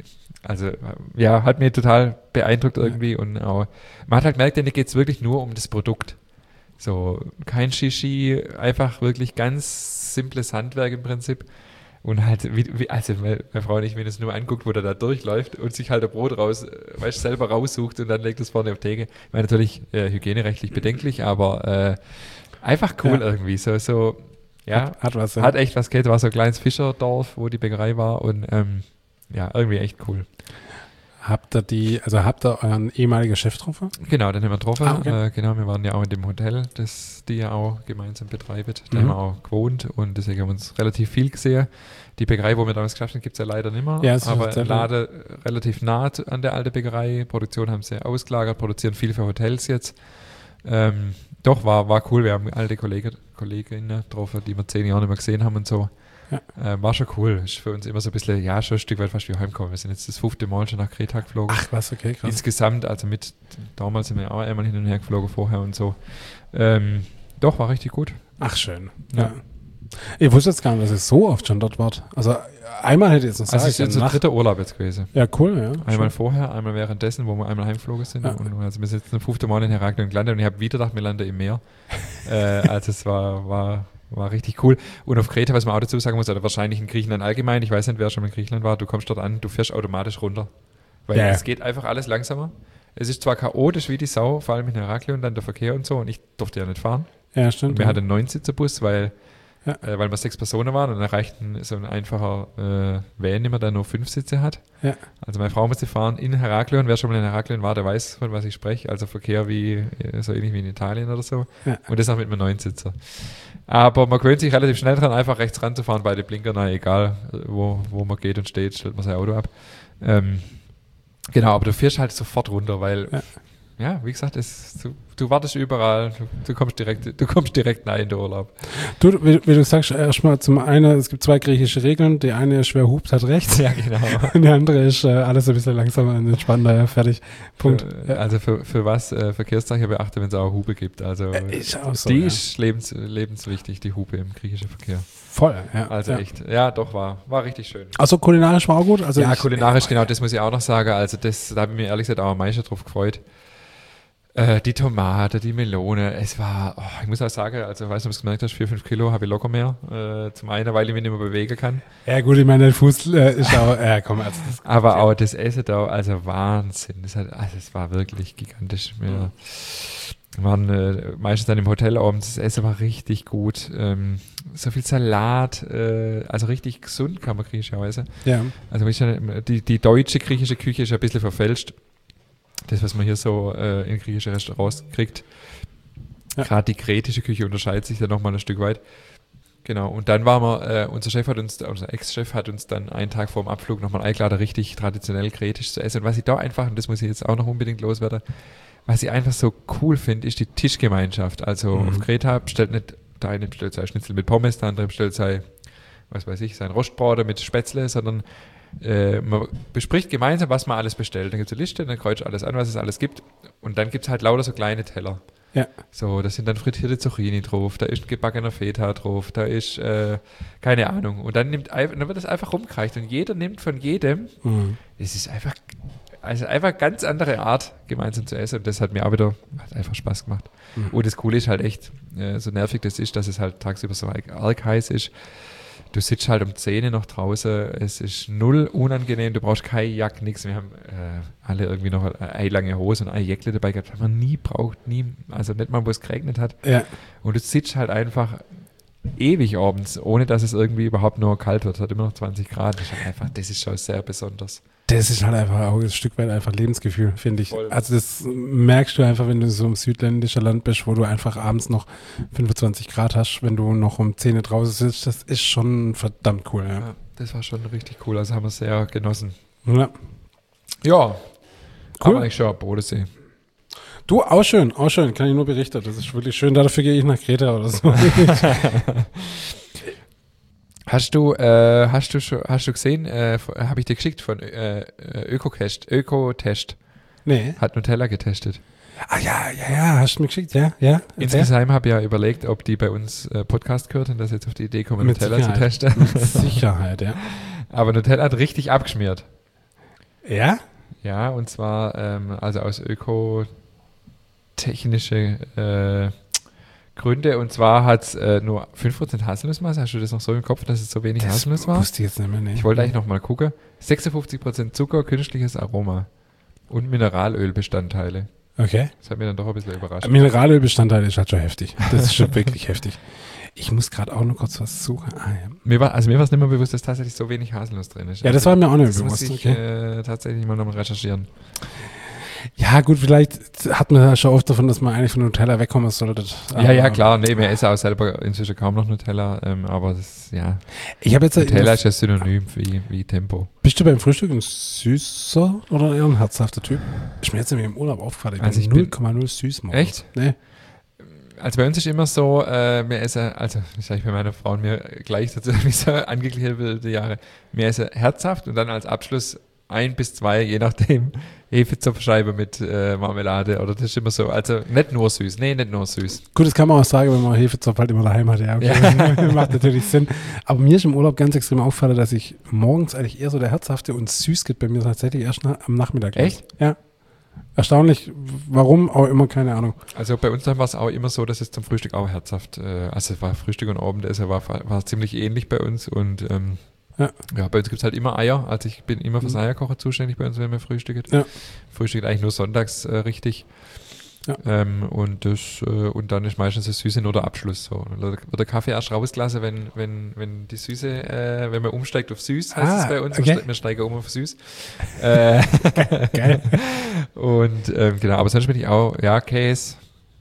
hat mir total beeindruckt irgendwie und auch, man hat halt gemerkt, denen geht es wirklich nur um das Produkt. So, kein Shishi, einfach wirklich ganz simples Handwerk im Prinzip. Und halt, also meine Frau nicht, wenn es nur anguckt, wo der da durchläuft und sich halt ein Brot selber raussucht und dann legt es vorne auf die Theke. Ich meine, natürlich hygienerechtlich bedenklich, aber einfach cool irgendwie. So, Hat was. Ja. Hat echt was geht. War so ein kleines Fischerdorf, wo die Bäckerei war und irgendwie echt cool. Habt ihr euren ehemaligen Chef getroffen? Genau, den haben wir getroffen. Okay. Genau, wir waren ja auch in dem Hotel, das die ja auch gemeinsam betreibt. Da haben wir auch gewohnt und deswegen haben wir uns relativ viel gesehen. Die Bäckerei, wo wir damals geschafft haben, gibt es ja leider nicht mehr. Ja, aber Laden relativ nah an der alten Bäckerei. Produktion haben sie ausgelagert, produzieren viel für Hotels jetzt. Doch, war cool. Wir haben alte Kolleginnen getroffen, die wir 10 Jahre nicht mehr gesehen haben und so. Ja. War schon cool. Ist für uns immer so ein bisschen, schon ein Stück weit fast wie heimkommen. Wir sind jetzt das 5. Mal schon nach Kreta geflogen. Ach was, okay, krass. Insgesamt, also damals sind wir auch einmal hin und her geflogen vorher und so. Doch, war richtig gut. Ach, schön. Ja. Ich wusste jetzt gar nicht, dass ich so oft schon dort war. Also einmal hätte ich jetzt noch sagen. Also es ist unser 3. Urlaub jetzt gewesen. Ja, cool, ja. Einmal schön. Vorher, einmal währenddessen, wo wir einmal heimgeflogen sind. Ja. Und also wir sind jetzt das 5. Mal in Heraklion gelandet und ich habe wieder gedacht, wir landen im Meer. Also es war richtig cool. Und auf Kreta, was man auch dazu sagen muss, oder wahrscheinlich in Griechenland allgemein, ich weiß nicht, wer schon in Griechenland war, du kommst dort an, du fährst automatisch runter. Weil es geht einfach alles langsamer. Es ist zwar chaotisch wie die Sau, vor allem in Heraklion, dann der Verkehr und so, und ich durfte ja nicht fahren. Ja, stimmt. Und wir hatten einen 9-Sitzer-Bus, weil wir 6 Personen waren und dann reicht so ein einfacher Van immer, der nur 5 Sitze hat. Ja. Also meine Frau musste fahren in Heraklion. Wer schon mal in Heraklion war, der weiß, von was ich spreche. Also Verkehr wie so ähnlich wie in Italien oder so. Ja. Und das auch mit einem 9-Sitzer. Aber man gewöhnt sich relativ schnell dran, einfach rechts ranzufahren bei den Blinkern. Egal, wo man geht und steht, stellt man sein Auto ab. Genau, aber du fährst halt sofort runter, weil wie gesagt, du wartest überall, du kommst direkt rein in den Urlaub. Du, wie du sagst, erstmal zum einen, es gibt 2 griechische Regeln. Die eine ist, wer hupt, hat recht. Ja, genau. Und die andere ist, alles ein bisschen langsamer und entspannter, ja, fertig. Punkt. Also für was Verkehrszeichen beachte, wenn es auch Hupe gibt. Also ist auch so, die ist lebenswichtig, die Hupe im griechischen Verkehr. Voll, ja. Also echt, ja doch, war richtig schön. Also kulinarisch war auch gut? Also kulinarisch, genau, das muss ich auch noch sagen. Also da habe ich mich ehrlich gesagt auch am meisten drauf gefreut. Die Tomate, die Melone, es war, ich muss auch sagen, also ich weiß nicht, ob du es gemerkt hast, 4-5 Kilo habe ich locker mehr. Zum einen, weil ich mich nicht mehr bewegen kann. Ja gut, ich meine, der Fuß ist auch, komm. Also aber auch das Essen da, also Wahnsinn. Es war wirklich gigantisch. waren meistens dann im Hotel abends. Das Essen war richtig gut. So viel Salat, also richtig gesund kann man griechisch auch essen. Ja. Also die deutsche griechische Küche ist ein bisschen verfälscht. Das, was man hier so in griechischen Restaurants kriegt. Ja. Gerade die kretische Küche unterscheidet sich da nochmal ein Stück weit. Genau, und dann waren wir, unser Ex-Chef hat uns dann einen Tag vor dem Abflug nochmal eingeladen, richtig traditionell kretisch zu essen. Und was ich da einfach, und das muss ich jetzt auch noch unbedingt loswerden, was ich einfach so cool finde, ist die Tischgemeinschaft. Also auf Kreta bestellt nicht, der eine bestellt sein Schnitzel mit Pommes, der andere bestellt sein, was weiß ich, sein Rostbraten mit Spätzle, sondern man bespricht gemeinsam, was man alles bestellt. Dann gibt es eine Liste, dann kreuzt alles an, was es alles gibt. Und dann gibt es halt lauter so kleine Teller. Ja. So, da sind dann frittierte Zucchini drauf, da ist ein gebackener Feta drauf, da ist, keine Ahnung. Und dann wird das einfach rumgereicht und jeder nimmt von jedem. Es ist einfach eine ganz andere Art, gemeinsam zu essen. Und das hat einfach Spaß gemacht. Und das Coole ist halt echt, so nervig das ist, dass es halt tagsüber so arg heiß ist. Du sitzt halt um 10 Uhr noch draußen, es ist null unangenehm, du brauchst keine Jacke, nichts. Wir haben alle irgendwie noch eine lange Hose und eine Jäckle dabei gehabt, haben wir nie braucht, also nicht mal, wo es geregnet hat. Ja. Und du sitzt halt einfach ewig abends, ohne dass es irgendwie überhaupt nur kalt wird. Es hat immer noch 20 Grad. Das ist schon sehr besonders. Das ist halt einfach auch ein Stück weit einfach Lebensgefühl, finde ich. Voll. Also das merkst du einfach, wenn du so im südländischen Land bist, wo du einfach abends noch 25 Grad hast, wenn du noch um 10 Uhr draußen sitzt. Das ist schon verdammt cool. Ja. Ja, das war schon richtig cool. Also haben wir sehr genossen. Ja. Ja, cool. Aber ich schon am Bodensee. Du, auch schön, kann ich nur berichten. Das ist wirklich schön. Dafür gehe ich nach Kreta oder so. Hast du gesehen, habe ich dir geschickt von Ökotest? Nee. Hat Nutella getestet. Ah ja, hast du mir geschickt, ja. Insgesamt habe ich ja überlegt, ob die bei uns Podcast gehört und das jetzt auf die Idee kommen, mit Nutella Sicherheit. zu testen. Mit Sicherheit, ja. Aber Nutella hat richtig abgeschmiert. Ja? Ja, und zwar also aus ökotechnische Gründe, und zwar hat es nur 5% Haselnussmasse. Hast du das noch so im Kopf, dass es so wenig Haselnuss war? Das wusste ich jetzt nicht mehr. Nee. Ich wollte eigentlich noch mal gucken. 56% Zucker, künstliches Aroma und Mineralölbestandteile. Okay. Das hat mich dann doch ein bisschen überrascht. Mineralölbestandteile ist halt schon heftig. Das ist schon wirklich heftig. Ich muss gerade auch noch kurz was suchen. Ah, ja. Mir war es nicht mehr bewusst, dass tatsächlich so wenig Haselnuss drin ist. Ja, das war mir auch nicht bewusst. Das muss ich tatsächlich mal nochmal recherchieren. Ja, gut, vielleicht hat man ja schon oft davon, dass man eigentlich von Nutella wegkommen sollte. Ja, klar. Nee, mir esse auch selber inzwischen kaum noch Nutella, aber das, ja. Ich habe jetzt Nutella ist ja synonym wie Tempo. Bist du beim Frühstück ein süßer oder eher ein herzhafter Typ? Ist mir jetzt nämlich im Urlaub aufgefallen. Ich bin 0,0 süß morgens. Echt? Nee. Also bei uns ist immer so, wir essen, also ich sage bei meiner Frau und mir gleich dazu, wie so angegliederte Jahre, wir essen herzhaft und dann als Abschluss 1 bis 2, je nachdem, Hefezopfscheibe mit Marmelade, oder das ist immer so, also nicht nur süß, nicht nur süß. Gut, das kann man auch sagen, wenn man Hefezopf halt immer daheim hat, ja, okay, ja. Macht natürlich Sinn. Aber mir ist im Urlaub ganz extrem aufgefallen, dass ich morgens eigentlich eher so der herzhafte und süß geht bei mir tatsächlich erst am Nachmittag. Echt? Ja. Erstaunlich, warum auch immer, keine Ahnung. Also bei uns dann war es auch immer so, dass es zum Frühstück auch herzhaft, also es war Frühstück und Abendessen war ziemlich ähnlich bei uns und ja, bei uns gibt es halt immer Eier, also ich bin immer fürs Eierkochen zuständig bei uns, wenn wir frühstücken. Ja. Frühstückt eigentlich nur sonntags richtig. Ja. Und dann ist meistens das Süße nur der Abschluss. So. Wird der Kaffee erst rausgelassen, wenn die Süße, wenn man umsteigt auf Süß, heißt es bei uns. Okay. Wir steigen auf Süß. Geil. Und genau, aber sonst bin ich auch, Käse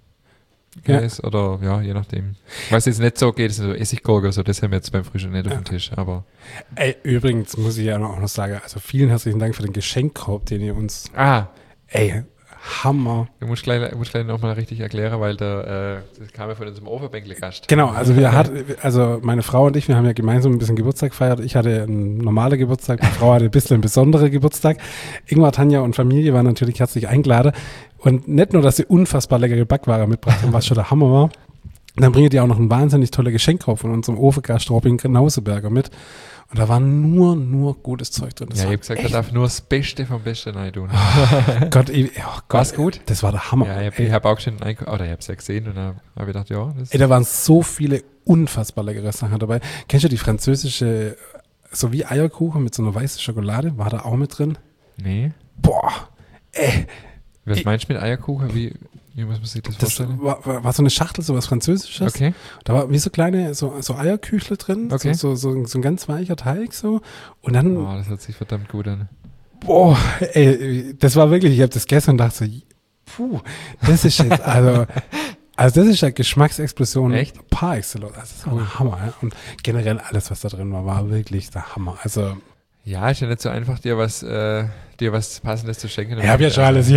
oder je nachdem. Was jetzt nicht so geht, ist so Essiggurke oder so, das haben wir jetzt beim Frühstück nicht auf dem Tisch, aber. Ey, übrigens muss ich ja auch noch sagen, also vielen herzlichen Dank für den Geschenkkorb, den ihr uns. Ey, Hammer. Ich muss gleich nochmal richtig erklären, weil das kam ja von unserem Overbänkle-Gast. Genau, also meine Frau und ich, wir haben ja gemeinsam ein bisschen Geburtstag gefeiert. Ich hatte einen normalen Geburtstag, meine Frau hatte ein bisschen einen besonderen Geburtstag. Ingmar, Tanja und Familie waren natürlich herzlich eingeladen. Und nicht nur, dass sie unfassbar leckere Backwaren mitgebracht haben, was schon der Hammer war, dann bringen die auch noch einen wahnsinnig tollen Geschenkkorb von unserem Ofengast Robin Knauseberger mit. Und da war nur gutes Zeug drin. Ich habe gesagt, er darf nur das Beste vom Besten rein tun. Gott, war's gut? Das war der Hammer. Ja, ich habe auch schon ich habe es ja gesehen und dann habe ich gedacht, ja. Da waren so viele unfassbar leckere Sachen dabei. Kennst du die französische, so wie Eierkuchen mit so einer weißen Schokolade? War da auch mit drin? Nee. Boah, Was meinst du mit Eierkuchen? Wie? Wie muss man sich das Das vorstellen? war so eine Schachtel, so was Französisches. Okay. Da war wie so kleine, so Eierküchle drin, Okay. so ein ganz weicher Teig so. Und dann, Oh, das hört sich verdammt gut an. boah, ey, das war wirklich, ich habe das gegessen und dachte so, puh, das ist jetzt, also das ist ja Geschmacksexplosion Echt? par excellence. Also das war ein Hammer. Ja? Und generell alles, was da drin war wirklich der Hammer. Also, Ja, ist ja nicht so einfach, dir was Passendes zu schenken. ich habe ja schon alles.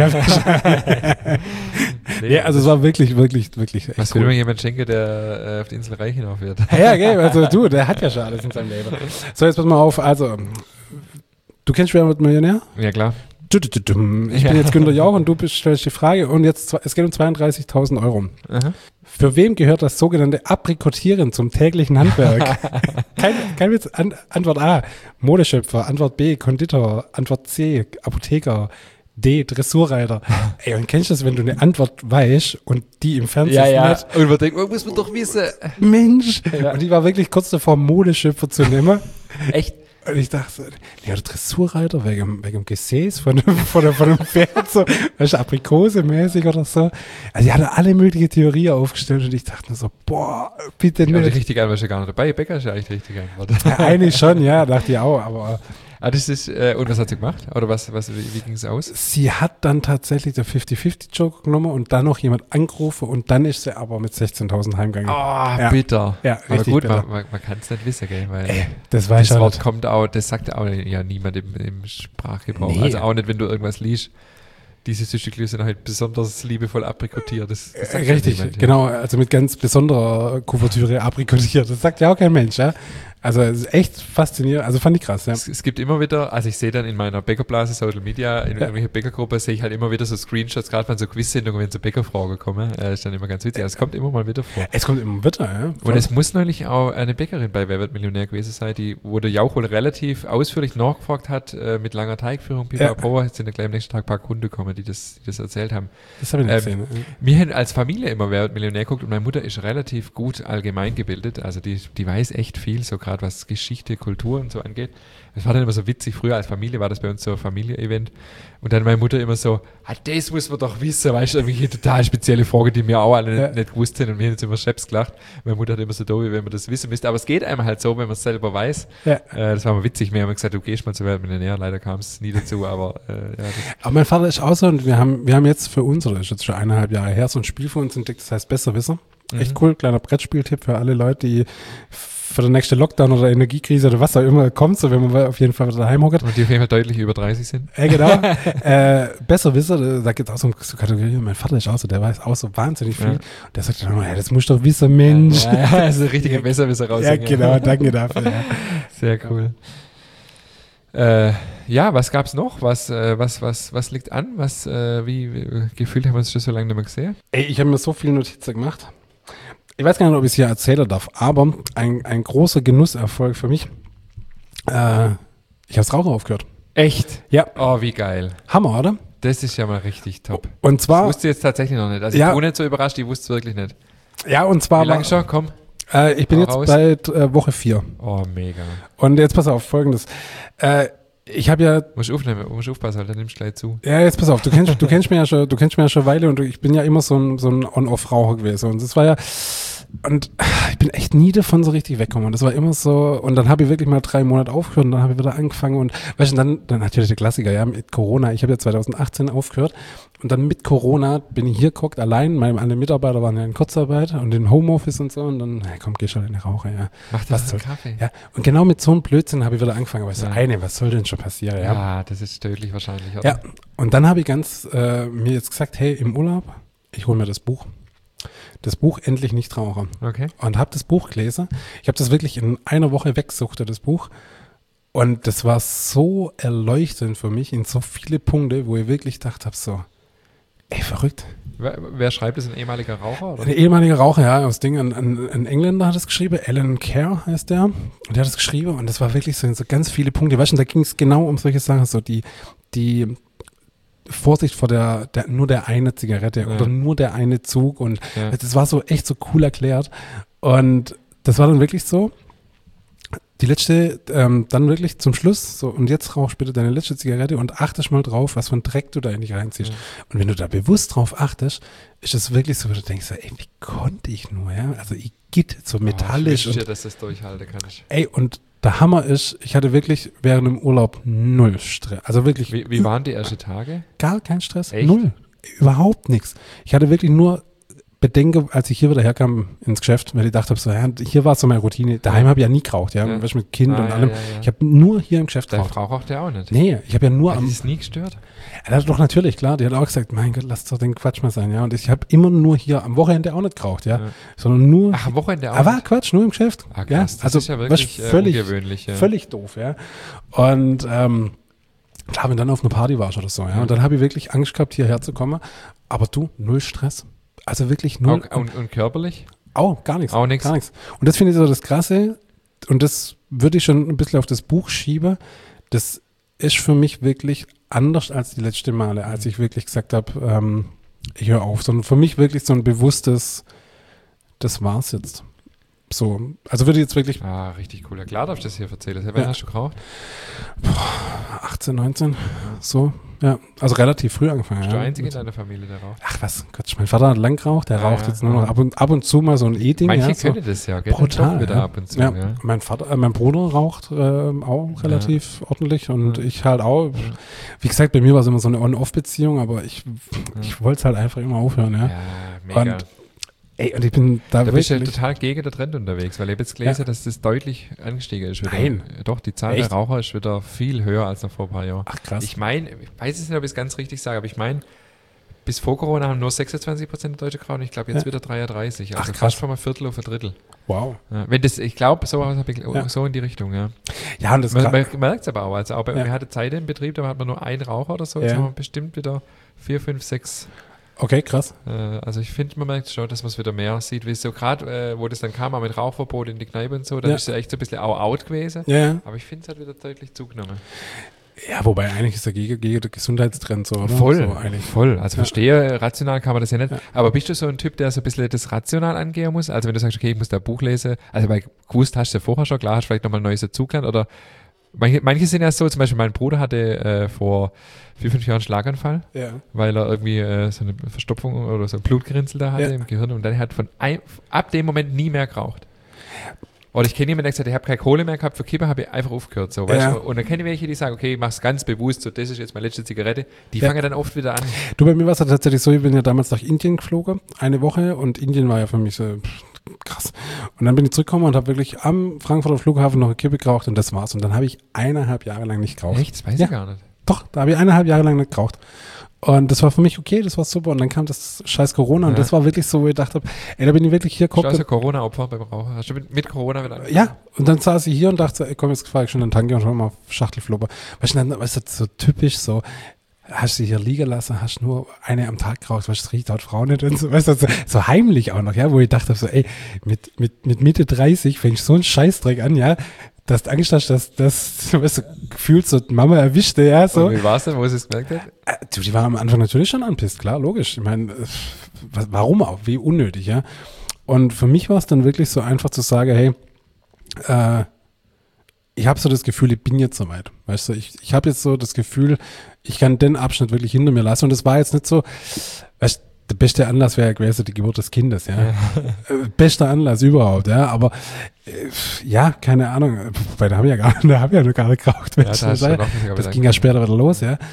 Nee, also es war wirklich echt Was will man jemand schenken, der auf die Insel Reich hinauf wird? Ja, okay, also du, der hat ja schon alles in seinem Leben. So, jetzt pass mal auf, also, du kennst Wer wird Millionär? Ja, klar. Ich bin jetzt Günter Jauch und du stellst die Frage und jetzt, es geht um 32.000 Euro. Aha. Für wem gehört das sogenannte Aprikotieren zum täglichen Handwerk? Kein Witz. Antwort A, Modeschöpfer. Antwort B, Konditor. Antwort C, Apotheker. D, Dressurreiter. Ey, und kennst du das, wenn du eine Antwort weißt und die im Fernsehen nicht? Und man denkt, muss man doch wissen. Mensch! Ja. Und ich war wirklich kurz davor, Modeschöpfer zu nehmen. Echt? Und ich dachte, ja, der Dressurreiter wegen dem Gesäß von dem Pferd, so, weißt du, Aprikose-mäßig oder so. Also, die hatte alle möglichen Theorien aufgestellt und ich dachte mir so, boah, bitte Aber die nicht. richtige Antwort ist ja gar nicht dabei. Bäcker ist ja eigentlich die richtige Antwort. Ja, eigentlich schon, ja, dachte ich auch, aber Das ist, und was hat sie gemacht? Oder wie ging es aus? sie hat dann tatsächlich der 50-50-Joker genommen und dann noch jemand angerufen und dann ist sie aber mit 16.000 heimgegangen. Oh, bitter. Ja, Aber richtig gut, bitter. man kann es nicht wissen, gell? Weil Ey, das weiß das ich Wort nicht. kommt auch, das sagt auch ja niemand im Sprachgebrauch. Nee. Also auch nicht, wenn du irgendwas liest. Diese Süßigkeiten sind halt besonders liebevoll aprikotiert. Das sagt ja Richtig, niemand, ja. genau, also mit ganz besonderer Kuvertüre aprikotiert. Das sagt ja auch kein Mensch, ja. Also es ist echt faszinierend, also fand ich krass, ja. Es gibt immer wieder, also ich sehe dann in meiner Bäckerblase, Social Media, in irgendwelche Bäckergruppe, sehe ich halt immer wieder so Screenshots, gerade von so Quiz-Sendungen, wenn so Bäckerfragen kommen, ist dann immer ganz witzig. Also es kommt immer mal wieder vor. Es kommt immer wieder, ja. Und es muss neulich auch eine Bäckerin bei Wer wird Millionär gewesen sein, wo der Jauch wohl relativ ausführlich nachgefragt hat, mit langer Teigführung, pipapo, jetzt sind ja gleich am nächsten Tag ein paar Kunden gekommen, die das erzählt haben. Das habe ich nicht gesehen. Ja. Wir haben als Familie immer Wer wird Millionär geguckt und meine Mutter ist relativ gut allgemein gebildet, also die weiß echt viel, so gerade was Geschichte, Kultur und so angeht. Das war dann immer so witzig, früher als Familie war das bei uns so ein Familie-Event und dann meine Mutter immer so, das muss man doch wissen, weißt du, irgendwelche total spezielle Frage, die wir auch alle nicht gewusst haben und wir haben jetzt immer Scheps gelacht. Meine Mutter hat immer so doof, wenn man das wissen müsste, aber es geht einem halt so, wenn man es selber weiß. Ja. Das war mal witzig, wir haben gesagt, du gehst mal zu Wer wird Millionär, leider kam es nie dazu, aber Aber mein Vater ist auch so und wir haben jetzt für uns, oder ist jetzt schon 1,5 Jahre her, so ein Spiel für uns entdeckt, das heißt Besserwisser. Echt cool, kleiner Brettspieltipp für alle Leute, die für den nächsten Lockdown oder Energiekrise oder was auch immer kommt, so wenn man auf jeden Fall wieder daheim hockt. und die auf jeden Fall deutlich über 30 sind. Genau. Besserwisser, da gibt es auch so Kategorien. Mein Vater ist auch so, der weiß auch so wahnsinnig viel. Ja. Und der sagt dann immer, das musst du doch wissen, Mensch. Ja, also richtige Besserwisser raus. Ja, genau, danke dafür. Ja. Sehr cool. Ja, was gab's noch? Was liegt an? Wie gefühlt haben wir uns schon so lange nicht mehr gesehen? Ey, ich habe mir so viele Notizen gemacht. Ich weiß gar nicht, ob ich es hier erzählen darf, aber ein großer Genusserfolg für mich. Ich habe das Rauchen aufgehört. Echt? Ja. Oh, wie geil. Hammer, oder? Das ist ja mal richtig top. Und Das zwar, wusste ich jetzt tatsächlich noch nicht. Also Ja. ich bin nicht so überrascht, ich wusste es wirklich nicht. ja, und zwar Wie lange schon? Komm. ich bin Hau jetzt raus. bei Woche 4. Oh, mega. Und jetzt pass auf, Folgendes. Ich habe ja Musst aufpassen, Alter, nimmst gleich zu. Ja, jetzt pass auf, du kennst mich ja schon eine Weile und ich bin ja immer so ein On-Off-Raucher gewesen. Und das war ja, und ich bin echt nie davon so richtig weggekommen. Und das war immer so, und dann habe ich wirklich mal 3 Monate aufgehört und dann habe ich wieder angefangen und weißt du, dann natürlich der Klassiker, ja, mit Corona, ich habe ja 2018 aufgehört und dann mit Corona bin ich hier geguckt, allein, meine alle Mitarbeiter waren ja in Kurzarbeit und in Homeoffice und so und dann, hey, komm, geh schon in die Rauche, ja. Mach Was das soll- einen Kaffee. Ja, und genau mit so einem Blödsinn habe ich wieder angefangen, aber ich so, Ja. was soll denn schon passieren, ja. Ja, das ist tödlich wahrscheinlich. Oder? Ja, und dann habe ich mir jetzt gesagt, hey, im Urlaub, ich hole mir das Buch. Das Buch Endlich nicht Raucher. Okay. Und habe das Buch gelesen. Ich habe das wirklich in einer Woche weggesuchtet, das Buch. Und das war so erleuchtend für mich in so viele Punkte, wo ich wirklich gedacht habe, so, ey, verrückt. Wer schreibt das? Ein ehemaliger Raucher? Oder? Ein ehemaliger Raucher, ja, aus Ding, ein Engländer hat es geschrieben, Alan Kerr heißt der. Und der hat es geschrieben und das war wirklich so ganz viele Punkte. Weißt du, da ging es genau um solche Sachen, so die Vorsicht vor nur der eine Zigarette Ja. oder nur der eine Zug und Ja. das war so echt so cool erklärt und das war dann wirklich so Die letzte, dann wirklich zum Schluss, so, und jetzt rauchst bitte deine letzte Zigarette und achtest mal drauf, was für ein Dreck du da eigentlich reinziehst. Ja. Und wenn du da bewusst drauf achtest, ist es wirklich so, wo du denkst, ey, wie konnte ich nur, ja? Also, ich geht so metallisch. Ich wünsche dir, dass du das durchhalten kannst. Ey, und der Hammer ist, ich hatte wirklich während dem Urlaub null Stress. Also wirklich. Wie waren die ersten Tage? Gar kein Stress. Echt? Null. Überhaupt nichts. Ich hatte wirklich nur Bedenke, als ich hier wieder herkam ins Geschäft, weil ich dachte, so, ja, hier war so meine Routine. Daheim habe ich ja nie geraucht, ja. Weißt, mit Kind und allem. Ja. Ich habe nur hier im Geschäft Deine geraucht. Frau raucht ja auch nicht. Nee, ich habe ja nur Hat am. die das nie gestört? Ja, doch, natürlich, klar. Die hat auch gesagt, mein Gott, lass doch den Quatsch mal sein, ja. Und ich habe immer nur hier am Wochenende auch nicht geraucht, ja. Sondern nur. Ach, am Wochenende auch? Aber Quatsch, nur im Geschäft. Ah, krass. Ja, Das also, ist ja wirklich völlig, ungewöhnlich. Ja. völlig doof, ja. Und klar, wenn dann auf einer Party warst oder so, ja. Und dann habe ich wirklich Angst gehabt, hierher zu kommen. Aber du, null Stress. Also wirklich null. Und körperlich? Gar nichts. Auch nichts. Gar nichts. Und das finde ich so das Krasse. Und das würde ich schon ein bisschen auf das Buch schieben. Das ist für mich wirklich anders als die letzten Male, als ich wirklich gesagt habe, ich höre auf. Sondern für mich wirklich so ein bewusstes, das war's jetzt. So, also würde ich jetzt wirklich Ah, richtig cool. Ja, klar darfst du das hier erzählen. Wann hast du geraucht? 18, 19, so. Ja, also relativ früh angefangen. Bist du ja. der Einzige in deiner Familie, der raucht? Ach was, Gott, mein Vater hat lang geraucht, der raucht ja, jetzt nur noch ab und zu mal so ein E-Ding. Manche ja, so. können das ja, gell? Brutal, Doch wieder ja. ab und zu. Ja, Ja. mein Bruder raucht auch relativ ordentlich und ich halt auch. Wie gesagt, bei mir war es immer so eine On-Off-Beziehung, aber ich wollte es halt einfach immer aufhören. Ja, mega. Und ich bin da bist du ja wirklich. total gegen den Trend unterwegs, weil ich habe jetzt gelesen, dass das deutlich angestiegen ist. Wieder. Nein. Doch, die Zahl Echt? der Raucher ist wieder viel höher als noch vor ein paar Jahren. Ach krass. Ich meine, ich weiß es nicht, ob ich es ganz richtig sage, aber ich meine, bis vor Corona haben nur 26% der Deutschen geraucht und ich glaube jetzt wieder 33. Also Ach, krass. fast von einem Viertel auf ein Drittel. Wow. Ja, wenn das, ich glaube, so in die Richtung, ja. Ja, und das Man merkt es aber auch. Also auch Ja. wir hatten Zeit im Betrieb, da hat man nur einen Raucher oder so. Jetzt Ja. haben wir bestimmt wieder 4, 5, 6. Okay, krass. Also ich finde, man merkt schon, dass man es wieder mehr sieht. Wie so gerade, wo das dann kam, auch mit Rauchverbot in die Kneipe und so, dann ist es echt so ein bisschen auch out gewesen. Ja. Aber ich finde, es hat wieder deutlich zugenommen. Ja, wobei eigentlich ist der gegen den Gesundheitstrend so, oder? Voll, So eigentlich. voll. Also verstehe, rational kann man das ja nicht. Ja. Aber bist du so ein Typ, der so ein bisschen das rational angehen muss? Also wenn du sagst, okay, ich muss da ein Buch lesen, also weil gewusst hast du ja vorher schon, klar, hast du vielleicht nochmal ein neues dazugelernt oder manche sind ja so, zum Beispiel mein Bruder hatte vor 4, 5 Jahren einen Schlaganfall, weil er irgendwie so eine Verstopfung oder so ein Blutgerinnsel da hatte im Gehirn und dann hat ab dem Moment nie mehr geraucht. Oder ich kenne jemanden, der gesagt hat, ich habe keine Kohle mehr gehabt für Kippe, habe ich einfach aufgehört. So, weißt du? Und dann kenne ich welche, die sagen, okay, ich mache es ganz bewusst, so das ist jetzt meine letzte Zigarette. Die fangen dann oft wieder an. Du, bei mir war es tatsächlich so, ich bin ja damals nach Indien geflogen, eine Woche, und Indien war ja für mich so krass. Und dann bin ich zurückgekommen und habe wirklich am Frankfurter Flughafen noch eine Kippe geraucht und das war's. Und dann habe ich 1,5 Jahre lang nicht geraucht. Echt? Das weiß ich gar nicht. Doch, da habe ich 1,5 Jahre lang nicht geraucht. Und das war für mich okay, das war super. Und dann kam das scheiß Corona und das war wirklich so, wo ich dachte, ey, da bin ich wirklich hier. Hast du also Corona-Opfer beim Rauchen? Hast du mit Corona wieder angefangen? Ja, und dann saß ich hier und dachte, ey, komm, jetzt fahre ich schon den Tank und hol mal auf Schachtelflubber. Weißt du, das ist so typisch so, hast du hier liegen lassen, hast nur eine am Tag geraucht, weißt du, das riecht halt Frau nicht und so, weißt du, so heimlich auch noch, ja, wo ich dachte so, ey, mit Mitte 30 fängst du so einen Scheißdreck an, ja, dass du Angst hast, dass weißt du, gefühlt so die Mama erwischte, ja, so. Und wie war es denn, wo sie es gemerkt hat? Du, die war am Anfang natürlich schon anpisst, klar, logisch. Ich meine, warum auch? Wie unnötig, ja. Und für mich war es dann wirklich so einfach zu sagen, hey, ich habe so das Gefühl, ich bin jetzt soweit. Weißt du, ich habe jetzt so das Gefühl, ich kann den Abschnitt wirklich hinter mir lassen. Und es war jetzt nicht so, weißt du, der beste Anlass wäre ja gewesen, die Geburt des Kindes, ja. Bester Anlass überhaupt, ja. Aber ja, keine Ahnung. Weil da habe ich ja noch gar nicht geraucht. Das ging ja später wieder los, ja.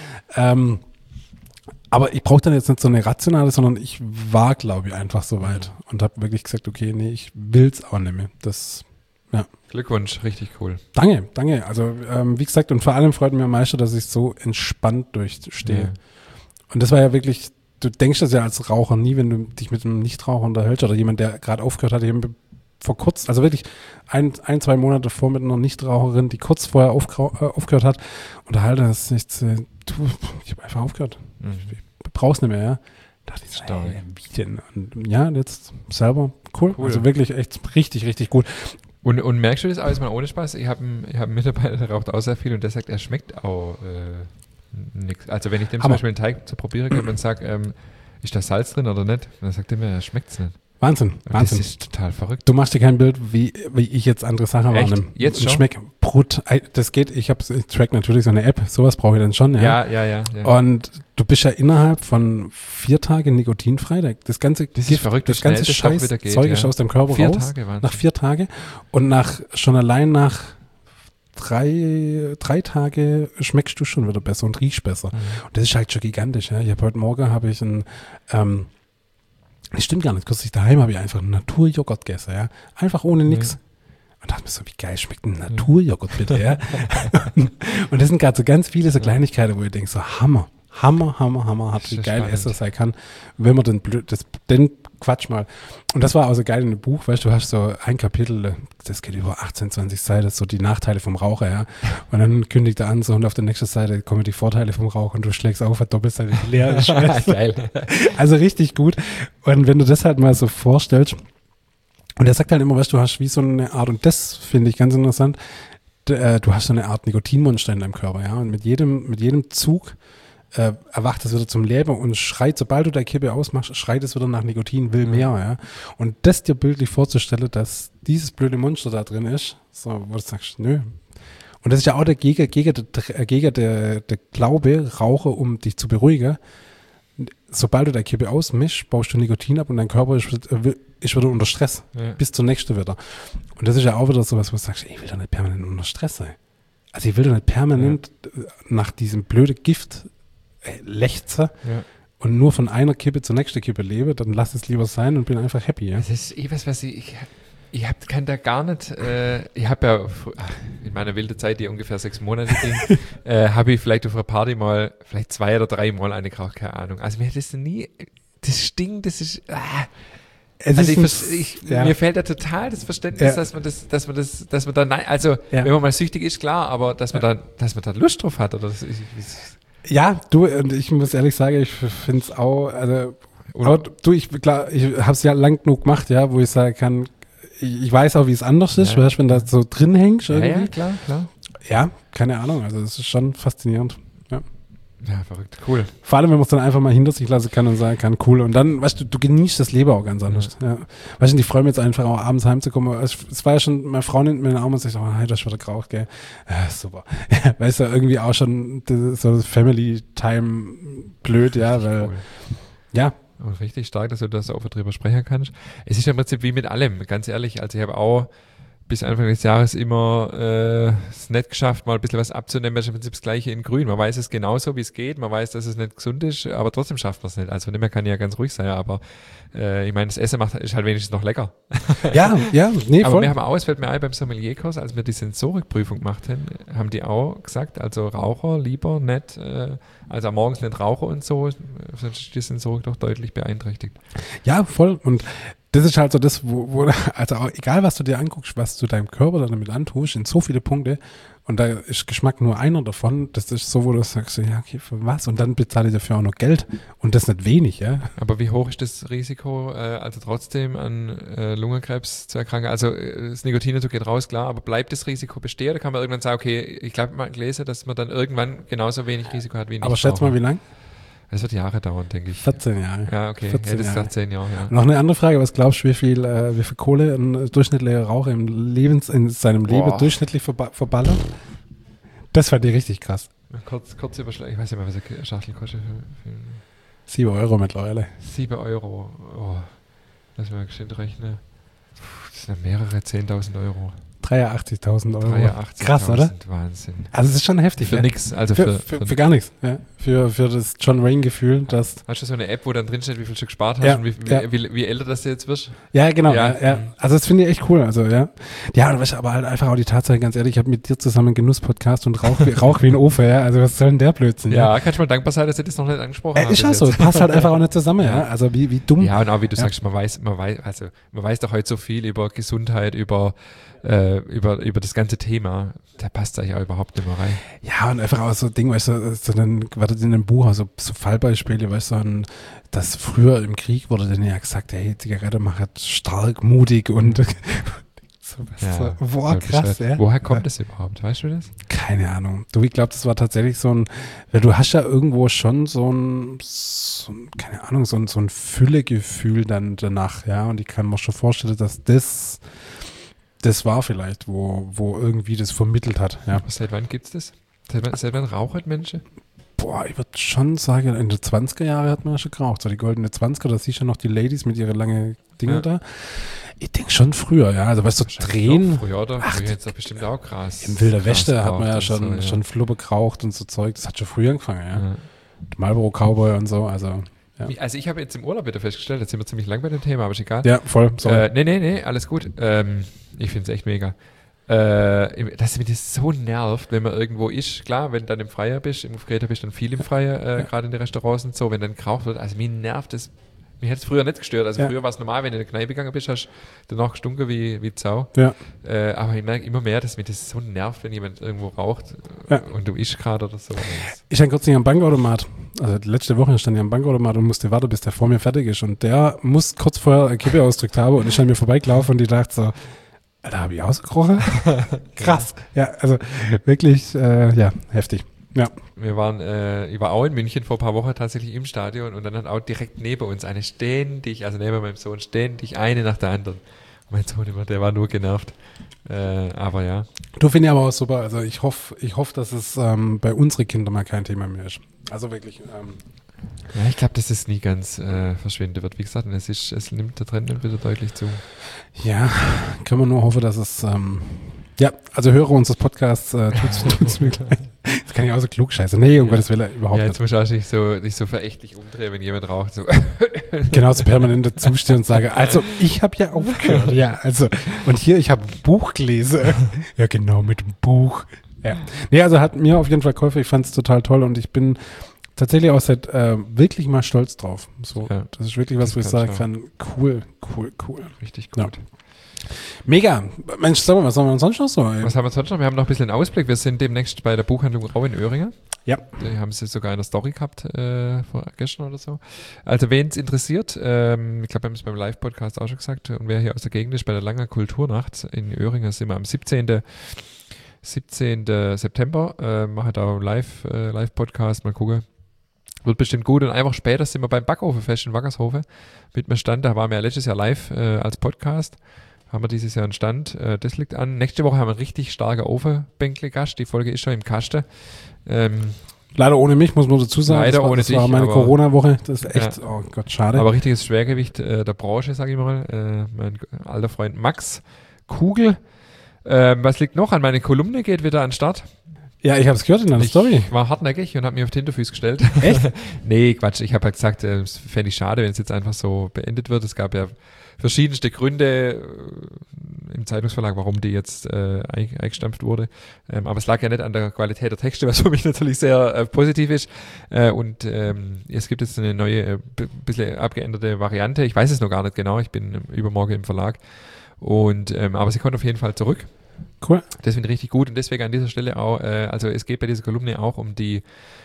Aber ich brauche dann jetzt nicht so eine rationale, sondern ich war, glaube ich, einfach so weit und habe wirklich gesagt, okay, nee, ich will's auch nicht mehr. Das, ja. Glückwunsch, richtig cool. Danke. Also, wie gesagt, und vor allem freut mich am meisten, dass ich so entspannt durchstehe. Ja. Und das war ja wirklich, du denkst das ja als Raucher nie, wenn du dich mit einem Nichtraucher unterhältst oder jemand, der gerade aufgehört hat, vor kurz, also wirklich 2 Monate vor mit einer Nichtraucherin, die kurz vorher aufgehört hat, unterhalte das nicht, ich habe einfach aufgehört. Ich brauch's nicht mehr, ja. Da dachte ich so, hey, wie denn? Und ja, jetzt selber, cool. Also wirklich echt richtig, richtig gut. Und merkst du das auch jetzt mal ohne Spaß? Ich hab einen Mitarbeiter, der raucht auch sehr viel und der sagt, er schmeckt auch nichts. Also wenn ich dem zum Beispiel einen Teig zu probieren gebe und sage, ist da Salz drin oder nicht? Und dann sagt er mir, er schmeckt es nicht. Wahnsinn. Das ist total verrückt. Du machst dir kein Bild, wie ich jetzt andere Sachen wahrnehme. Jetzt schon? Schmeckt brutal. Das geht, ich track natürlich so eine App, sowas brauche ich dann schon. Ja. Und du bist ja innerhalb von 4 Tagen nikotinfrei. Das ganze das ist verrückt, das ganze Scheiß Zeug ist aus dem Körper 4 raus. Tage waren nach 4 Tage. Und schon allein nach 3 Tage schmeckst du schon wieder besser und riechst besser. Und das ist halt schon gigantisch. Ja. Heute Morgen habe ich das stimmt gar nicht. Kürzlich daheim habe ich einfach einen Naturjoghurt gegessen, ja. Einfach ohne nix. Und dachte mir so, wie geil schmeckt ein Naturjoghurt bitte, ja. Und das sind gerade so ganz viele so Kleinigkeiten, wo ich denke, so Hammer, wie geil spannend. Essen sein kann, wenn man den Quatsch mal. Und das war auch so geil in dem Buch, weißt du, hast so ein Kapitel, das geht über 18, 20 Seiten, so die Nachteile vom Raucher, ja. Und dann kündigt er an, so, und auf der nächsten Seite kommen die Vorteile vom Rauch und du schlägst auf, eine Doppelseite leer ist. Geil. Also richtig gut. Und wenn du das halt mal so vorstellst, und er sagt halt immer, weißt du, hast wie so eine Art, und das finde ich ganz interessant, du hast so eine Art Nikotinmonster in deinem Körper, ja. Und mit jedem Zug erwacht es wieder zum Leben und schreit, sobald du deine Kippe ausmachst, schreit es wieder nach Nikotin, will mehr, ja. Und das dir bildlich vorzustellen, dass dieses blöde Monster da drin ist, so, wo du sagst, nö. Und das ist ja auch der der Glaube, Rauche, um dich zu beruhigen. Sobald du deine Kippe ausmischst, baust du Nikotin ab und dein Körper ist wieder unter Stress. Ja. Bis zur nächsten wieder. Und das ist ja auch wieder so was, wo du sagst, ich will doch nicht permanent unter Stress sein. Also ich will doch nicht permanent nach diesem blöden Gift lechzen und nur von einer Kippe zur nächsten Kippe lebe, dann lass es lieber sein und bin einfach happy. Ja? Das ist was kann da gar nicht, ich habe ja in meiner wilden Zeit, die ungefähr 6 Monate ging, habe ich vielleicht auf einer Party mal, vielleicht 2 oder 3 Mal eine geraucht, keine Ahnung. Also mir hat das nie, das stinkt, das ist, mir fehlt da total das Verständnis, dass man da, nein, also wenn man mal süchtig ist, klar, aber dass man da Lust drauf hat, oder ja, du, und ich muss ehrlich sagen, ich finde es auch, also, aber du, ich habe es ja lang genug gemacht, ja, wo ich sagen kann, ich weiß auch, wie es anders ist, weißt, wenn da so drin hängst irgendwie. Ja, klar. Ja, keine Ahnung, also das ist schon faszinierend. Ja, verrückt, cool. Vor allem, wenn man es dann einfach mal hinter sich lassen kann und sagen kann, cool. Und dann, weißt du genießt das Leben auch ganz anders. Ja. Weißt du, ich freue mich jetzt einfach auch abends heimzukommen. Es war ja schon, meine Frau nimmt mir den Arm und sagt, hey, das ist wieder geraucht, gell. Ja, super. Weißt du, irgendwie auch schon so Family Time blöd, ja, weil, cool. Ja. Und richtig stark, dass du das auch drüber sprechen kannst. Es ist ja im Prinzip wie mit allem, ganz ehrlich. Also ich habe auch bis Anfang des Jahres immer es nicht geschafft, mal ein bisschen was abzunehmen. Das ist im Prinzip das Gleiche in Grün. Man weiß es genauso, wie es geht. Man weiß, dass es nicht gesund ist, aber trotzdem schafft man es nicht. Also von dem her kann ich ja ganz ruhig sein. Aber ich meine, das Essen ist halt wenigstens noch lecker. Ja, nee, aber voll. wir haben auch, es fällt mir ein, beim Sommelierkurs, als wir die Sensorikprüfung gemacht haben die auch gesagt, also Raucher lieber nicht, also am morgens nicht Raucher und so, sonst ist die Sensorik doch deutlich beeinträchtigt. Ja, voll. Und das ist halt so das, wo also auch egal, was du dir anguckst, was du deinem Körper damit antust, in so viele Punkte, und da ist Geschmack nur einer davon, das ist so, wo du sagst, ja, okay, für was? Und dann bezahle ich dafür auch noch Geld und das nicht wenig, ja. Aber wie hoch ist das Risiko, also trotzdem an Lungenkrebs zu erkranken? Also das Nikotin geht raus, klar, aber bleibt das Risiko bestehen? Oder kann man irgendwann sagen, okay, ich glaube mal gelesen, dass man dann irgendwann genauso wenig Risiko hat wie nicht. Aber schätz mal, wie lang? Das wird Jahre dauern, denke ich. 14 Jahre. Ja, okay. 14 das Jahre. ist 10 Jahre, ja. Noch eine andere Frage, was glaubst du, wie viel Kohle ein durchschnittlicher Raucher in seinem Leben durchschnittlich verballert? Das fand ich richtig krass. Kurz überschlagen, ich weiß nicht mehr, was eine Schachtel kostet. 7 Euro mittlerweile. 7 Euro. Oh, lass mal geschwind rechnen. Das sind mehrere 10.000 Euro. 83.000 Euro. 83.000, krass, oder? Wahnsinn. Also es ist schon heftig. Für ja? nix. Also für gar nichts. Ja? Für das John Wayne-Gefühl, dass... Hast du so eine App, wo dann drin steht, wie viel du gespart hast und wie älter das du jetzt wirst? Ja, genau. Ja. Also das finde ich echt cool. Also ja. Ja, und aber halt einfach auch die Tatsache, ganz ehrlich, ich habe mit dir zusammen einen Genuss-Podcast und rauch wie ein Ofen, ja. Also was soll denn der Blödsinn? Ja, kannst du mal dankbar sein, dass ich das noch nicht angesprochen habe. Ist auch so. Es passt halt einfach auch nicht zusammen, ja. Also wie dumm. Ja, und auch wie du sagst, man weiß doch heute so viel über Gesundheit, über das ganze Thema, da passt eigentlich auch überhaupt nicht mehr rein. Ja, und einfach auch so Ding, weißt du, so dann war das in dem Buch, also so Fallbeispiele, weißt du, dass früher im Krieg wurde dann ja gesagt, hey, Zigarette macht stark, mutig und so, Ja, boah, krass, ja. Woher kommt das überhaupt, weißt du das? Keine Ahnung. Du, ich glaube, das war tatsächlich so ein, weil du hast ja irgendwo schon keine Ahnung, so ein Füllegefühl dann danach, ja. Und ich kann mir schon vorstellen, dass das war vielleicht, wo irgendwie das vermittelt hat, ja. Seit wann gibt's das? Seit wann rauchen Menschen? Boah, ich würde schon sagen, in den 20er Jahren hat man ja schon geraucht. So die goldene 20er, da siehst du noch die Ladies mit ihren langen Dinger da. Ich denke schon früher, ja. Also weißt du, drehen. Früher, oder? Früher jetzt doch bestimmt auch krass. Im Wilder Westen hat man ja so, schon Flubbe geraucht und so Zeug. Das hat schon früher angefangen, ja. Marlboro Cowboy und so, also. Ja. Also ich habe jetzt im Urlaub wieder festgestellt, jetzt sind wir ziemlich lang bei dem Thema, aber ist egal. Ja, voll, sorry. Nee, alles gut. Ich finde es echt mega. Dass mich das so nervt, wenn man irgendwo ist. Klar, wenn du dann im Freier bist, im Greta bist du dann viel im Freier, gerade in den Restaurants und so, wenn dann geraucht wird. Also mich nervt das. Mich hätte es früher nicht gestört. Also früher war es normal, wenn du in eine Kneipe gegangen bist, hast du danach gestunken wie Sau. Ja. Aber ich merke immer mehr, dass mich das so nervt, wenn jemand irgendwo raucht und du ischst gerade oder so. Ich stand kurz nicht am Bankautomat. Also letzte Woche stand ich am Bankautomat und musste warten, bis der vor mir fertig ist. Und der muss kurz vorher eine Kippe ausgedrückt haben und ich stand mir vorbeigelaufen und ich dachte so, Alter, habe ich ausgekrochen? Krass. Ja, also wirklich, heftig. Ja. Ich war auch in München vor ein paar Wochen tatsächlich im Stadion und dann hat auch direkt neben uns eine neben meinem Sohn ständig eine nach der anderen. Und mein Sohn immer, der war nur genervt. Aber ja. Du findest aber auch super. Also ich hoffe, dass es bei unseren Kindern mal kein Thema mehr ist. Also wirklich. Ja, ich glaube, dass es nie ganz verschwinden wird. Wie gesagt, es nimmt der Trend wieder deutlich zu. Ja, können wir nur hoffen, dass es also höre unseres Podcasts, tut's mir gleich. Das kann ich auch so klug scheiße. Nee, um Gottes Willen, überhaupt nicht. Jetzt musst du auch nicht so verächtlich umdrehen, wenn jemand raucht. So. Genau, so permanent dazustehen und sage, also ich habe ja aufgehört. Ja, also, und hier, ich habe ein Buch gelesen. Ja, genau, mit dem Buch. Ja. Nee, also hat mir auf jeden Fall geholfen. Ich fand es total toll und ich bin tatsächlich auch seit wirklich mal stolz drauf. So, ja, das ist wirklich was, wo ich sagen kann, cool. Richtig gut. Ja. Mega. Mensch, sag mal, was haben wir sonst noch so? Was haben wir sonst noch? Wir haben noch ein bisschen Ausblick. Wir sind demnächst bei der Buchhandlung Rau in Öhringen. Ja. Die haben sie sogar in der Story gehabt, gestern oder so. Also wen es interessiert, ich glaube, wir haben es beim Live-Podcast auch schon gesagt, und wer hier aus der Gegend ist, bei der Langer Kulturnacht in Öhringen sind wir am 17. September, machen da einen Live-Podcast, mal gucken. Wird bestimmt gut. Und einfach später sind wir beim Backofenfest in Wackershofen mit einem Stand. Da waren wir ja letztes Jahr live als Podcast. Haben wir dieses Jahr einen Stand. Das liegt an. Nächste Woche haben wir einen richtig starken Ofenbänkle-Gast. Die Folge ist schon im Kasten. Leider ohne mich, muss man dazu sagen. Leider ohne dich. Das war meine Corona-Woche. Das ist echt, oh Gott, schade. Aber richtiges Schwergewicht der Branche, sage ich mal. Mein alter Freund Max Kugel. Was liegt noch an? Meine Kolumne geht wieder an den Start. Ja, ich habe es gehört in deiner Story. Ich war hartnäckig und habe mich auf den Hinterfuß gestellt. Echt? Nee, Quatsch. Ich habe halt gesagt, es fände ich schade, wenn es jetzt einfach so beendet wird. Es gab ja verschiedenste Gründe im Zeitungsverlag, warum die jetzt eingestampft wurde. Aber es lag ja nicht an der Qualität der Texte, was für mich natürlich sehr positiv ist. Und es gibt jetzt eine neue, bisschen abgeänderte Variante. Ich weiß es noch gar nicht genau. Ich bin übermorgen im Verlag. Und aber sie kommt auf jeden Fall zurück. Cool. Das finde ich richtig gut und deswegen an dieser Stelle auch, also es geht bei dieser Kolumne auch um die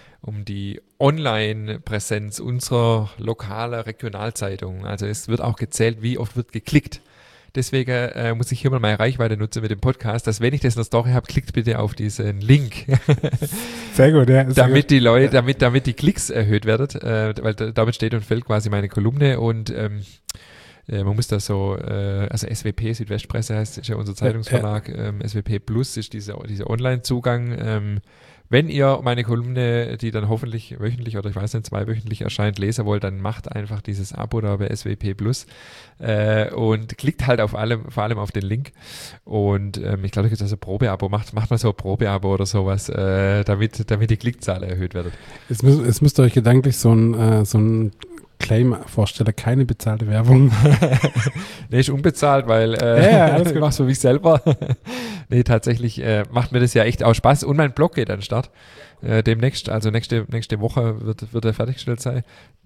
Online-Präsenz unserer lokalen Regionalzeitung. Also es wird auch gezählt, wie oft wird geklickt. Deswegen muss ich hier mal meine Reichweite nutzen mit dem Podcast, dass wenn ich das in der Story habe, klickt bitte auf diesen Link. Sehr gut, ja. Damit die Leute, damit die Klicks erhöht werden, weil damit steht und fällt quasi meine Kolumne und man muss da so, also SWP, Südwestpresse heißt, ist ja unser Zeitungsverlag, SWP Plus ist dieser Online-Zugang. Wenn ihr meine Kolumne, die dann hoffentlich wöchentlich oder ich weiß nicht, 2-wöchentlich erscheint, lesen wollt, dann macht einfach dieses Abo da bei SWP Plus und klickt halt vor allem auf den Link. Und ich glaube, da gibt es also Probeabo, macht mal so ein Probeabo oder sowas, damit die Klickzahl erhöht wird. Es müsst ihr euch gedanklich so ein Claim vorstelle, keine bezahlte Werbung. Nee, ist unbezahlt, weil ich mach's für mich selber. Nee, tatsächlich macht mir das ja echt auch Spaß. Und mein Blog geht an den Start. Demnächst, also nächste Woche wird er fertiggestellt sein.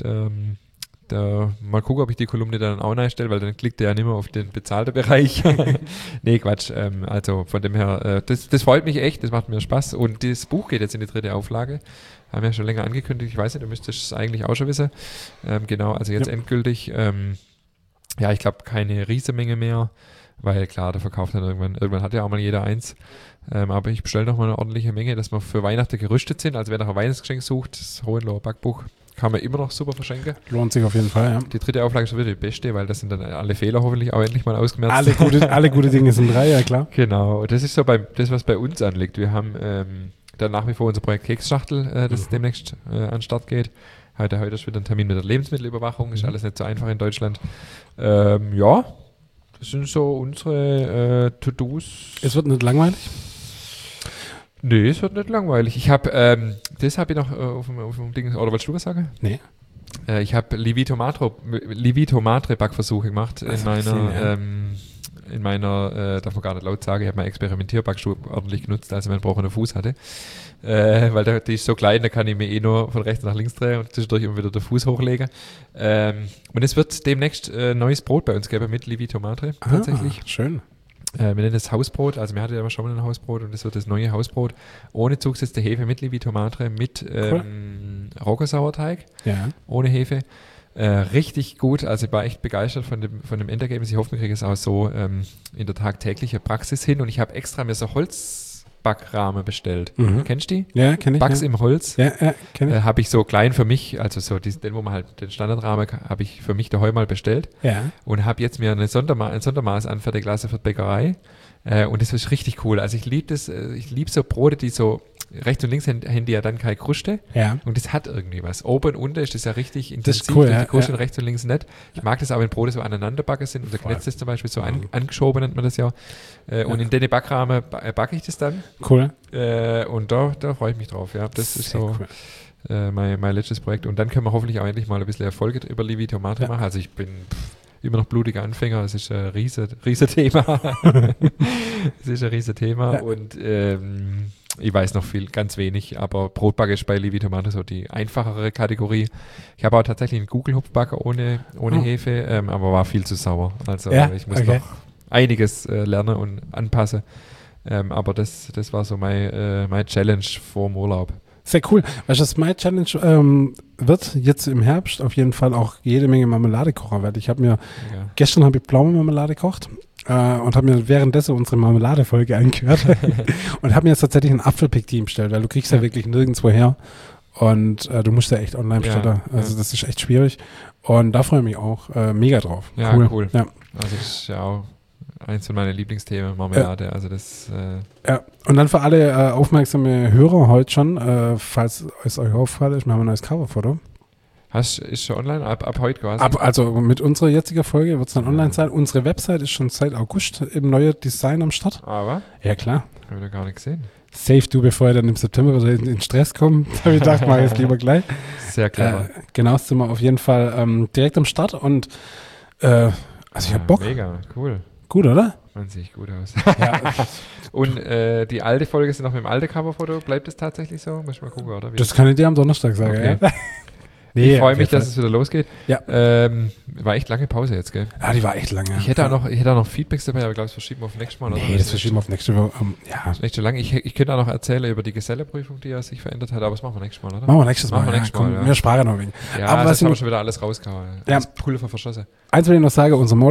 Mal gucken, ob ich die Kolumne dann auch einstelle, weil dann klickt er ja nicht mehr auf den bezahlten Bereich. Nee, Quatsch. Also von dem her, das freut mich echt, das macht mir Spaß. Und das Buch geht jetzt in die 3. Auflage. Haben wir ja schon länger angekündigt. Ich weiß nicht, du müsstest es eigentlich auch schon wissen. Genau, also jetzt endgültig. Ja, ich glaube, keine Riesenmenge mehr, weil klar, der verkauft dann irgendwann hat ja auch mal jeder eins. Aber ich bestelle nochmal eine ordentliche Menge, dass wir für Weihnachten gerüstet sind. Also wer nach einem Weihnachtsgeschenk sucht, das Hohenloher Backbuch kann man immer noch super verschenken. Lohnt sich auf jeden Fall, ja. Die 3. Auflage ist wieder die beste, weil das sind dann alle Fehler hoffentlich auch endlich mal ausgemerzt. Alle gute Dinge sind 3, ja klar. Genau, das ist so das, was bei uns anliegt. Wir haben dann nach wie vor unser Projekt Keksschachtel, das demnächst an den Start geht. Heute ist wieder ein Termin mit der Lebensmittelüberwachung, ist alles nicht so einfach in Deutschland. Ja, das sind so unsere To-Dos. Es wird nicht langweilig? Nee, es wird nicht langweilig. Ich habe, das habe ich noch auf dem Ding, oder wolltest du was sagen? Nee. Ich habe Livito Matre Backversuche gemacht in meiner, darf man gar nicht laut sagen, ich habe meine Experimentierbackstube ordentlich genutzt, als ich meinen gebrochenen Fuß hatte. Weil die ist so klein, da kann ich mir nur von rechts nach links drehen und zwischendurch immer wieder den Fuß hochlegen. Und es wird demnächst neues Brot bei uns geben mit Livito Matre tatsächlich. Schön. Wir nennen es Hausbrot, also wir hatten ja immer schon mal ein Hausbrot und das wird das neue Hausbrot ohne zugesetzte Hefe mit Livito Matre, mit Roggersauerteig, ohne Hefe. Richtig gut, also ich war echt begeistert von dem Endergebnis. Ich hoffe, wir kriegen es auch so in der tagtäglichen Praxis hin und ich habe extra mir so Holzbackrahmen bestellt. Kennst du die? Ja, kenne ich. Backs im Holz. Ja, kenne ich. Habe ich so klein für mich, also so den, wo man halt den Standardrahmen habe ich für mich daheim mal bestellt. Ja. Und habe jetzt mir ein Sondermaß anfertigen lassen für die Bäckerei. Und das ist richtig cool. Also ich liebe das, ich liebe so Brote, die so rechts und links haben die ja dann keine Kruste. Ja. Und das hat irgendwie was. Oben und unten ist das ja richtig intensiv. Das ist cool, die Kruste und rechts und links nicht. Ich mag das auch, wenn Brote so aneinanderbacken sind. Unser Knetz ist zum Beispiel so angeschoben, nennt man das ja. Und in den Backrahmen backe ich das dann. Cool. Und da freue ich mich drauf. Ja. Das ist so cool. Mein letztes Projekt. Und dann können wir hoffentlich auch endlich mal ein bisschen Erfolge über Livito Matre machen. Also ich bin immer noch blutiger Anfänger. Es ist ein riesen Thema. Es ist ein riesen Thema. Ja. Und ich weiß noch ganz wenig, aber Brotbacke ist bei Livito Matre so die einfachere Kategorie. Ich habe auch tatsächlich einen Google-Hupfbacker ohne Hefe, aber war viel zu sauer. Also ich muss noch einiges lernen und anpassen. Aber das war so meine Challenge vor dem Urlaub. Sehr cool. Weißt du, das My Challenge wird jetzt im Herbst auf jeden Fall auch jede Menge Marmelade kochen, weil gestern habe ich Pflaumenmarmelade gekocht und habe mir währenddessen unsere Marmeladefolge angehört und habe mir jetzt tatsächlich ein Apfelpektin bestellt, weil du kriegst ja wirklich nirgendwo her und du musst ja echt online bestellen. Also das ist echt schwierig und da freue ich mich auch mega drauf. Ja, cool. Ja. Also das ist ja auch eins von meinen Lieblingsthemen, Marmelade. Also das. Ja, und dann für alle aufmerksame Hörer heute schon, falls es euch auffällt ist, wir haben ein neues Coverfoto. Ist schon online? Ab heute quasi? Also mit unserer jetzigen Folge wird es dann online sein. Unsere Website ist schon seit August im neuen Design am Start. Aber? Ja, klar. Habe ich noch gar nicht gesehen. Save du, bevor ihr dann im September wieder in Stress kommt. Da habe ich gedacht, mach ich es lieber gleich. Sehr clever. Genau, sind wir auf jeden Fall direkt am Start und also ich habe Bock. Mega, cool. Gut, oder? Man sieht gut aus. Ja. Und die alte Folge ist noch mit dem alten Coverfoto. Bleibt es tatsächlich so? Muss ich mal gucken, oder? Das kann ich dir am Donnerstag sagen, okay. Ja. Nee, ich freue mich, dass es wieder losgeht. Ja. War echt lange Pause jetzt, gell? Ja, die war echt lange. Ich hätte auch noch Feedbacks dabei, aber ich glaube, das verschieben wir auf nächstes Mal. Oder? Nee, das verschieben wir auf nächste Woche. Ja. Das ist echt schon lange. Ich könnte auch noch erzählen über die Geselleprüfung, die ja sich verändert hat, aber das machen wir nächstes Mal, oder? Machen wir nächstes Mal. Ja. Wir sparen noch wegen. Ja, aber das haben wir schon wieder alles rausgehauen. Ja. Das Pulver verschossen. Eins will ich noch sagen, unser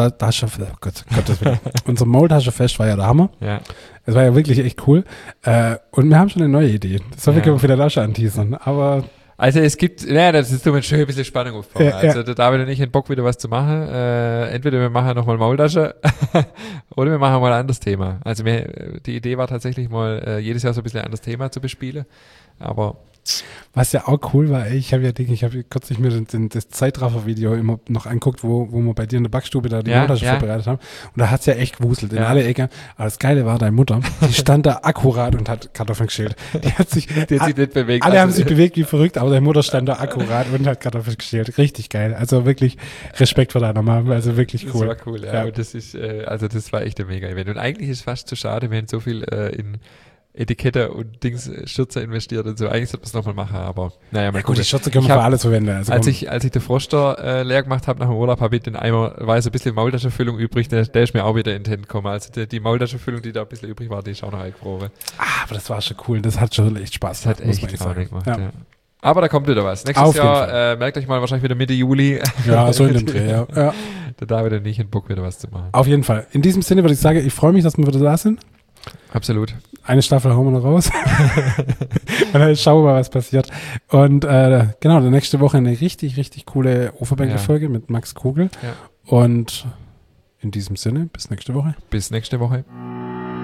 Maultaschenfest war ja der Hammer. Ja. Es war ja wirklich echt cool. Und wir haben schon eine neue Idee. Das können wir wieder da schon anteasern. Aber also es gibt, das ist so schön ein bisschen Spannung aufbauen. Ja, also der David und ich haben Bock, wieder was zu machen. Entweder wir machen nochmal Maultasche oder wir machen mal ein anderes Thema. Also die Idee war tatsächlich mal, jedes Jahr so ein bisschen ein anderes Thema zu bespielen. Aber was ja auch cool war, ich habe kürzlich mir das Zeitraffer-Video immer noch angeguckt, wo wir bei dir in der Backstube da die Maultasche vorbereitet haben. Und da hat es ja echt gewuselt in alle Ecken. Aber das Geile war, deine Mutter, die stand da akkurat und hat Kartoffeln geschält. Die hat sich nicht bewegt. Alle haben sich bewegt wie verrückt, aber deine Mutter stand da akkurat und hat Kartoffeln geschält. Richtig geil. Also wirklich Respekt vor deiner Mama. Also wirklich cool. Das war cool, ja. Und das ist, das war echt ein Mega-Event. Und eigentlich ist es fast zu schade, wenn so viel in Etikette und Schürze investiert und so. Eigentlich sollte man es nochmal machen, aber naja, mal gut, die Schürze können wir für alles verwenden. Also als ich den Froster leer gemacht habe nach dem Urlaub, habe ich den Eimer, war so ein bisschen Maultaschenfüllung übrig, der ist mir auch wieder in den Händen gekommen. Also die Maultaschenfüllung, die da ein bisschen übrig war, die ist auch noch eingefroren. Aber das war schon cool. Das hat schon echt Spaß gemacht. Das hat echt Spaß gemacht, ja. Aber da kommt wieder was. Nächstes Jahr, merkt euch mal, wahrscheinlich wieder Mitte Juli. Ja, so in dem Dreh, ja. der David und ich in Bock wieder was zu machen. Auf jeden Fall. In diesem Sinne würde ich sagen, ich freue mich, dass wir wieder da sind. Absolut. Eine Staffel hauen wir noch raus. Und dann schauen wir mal, was passiert. Und genau, nächste Woche eine richtig, richtig coole Overbänke-Folge mit Max Kugel. Ja. Und in diesem Sinne, bis nächste Woche. Bis nächste Woche.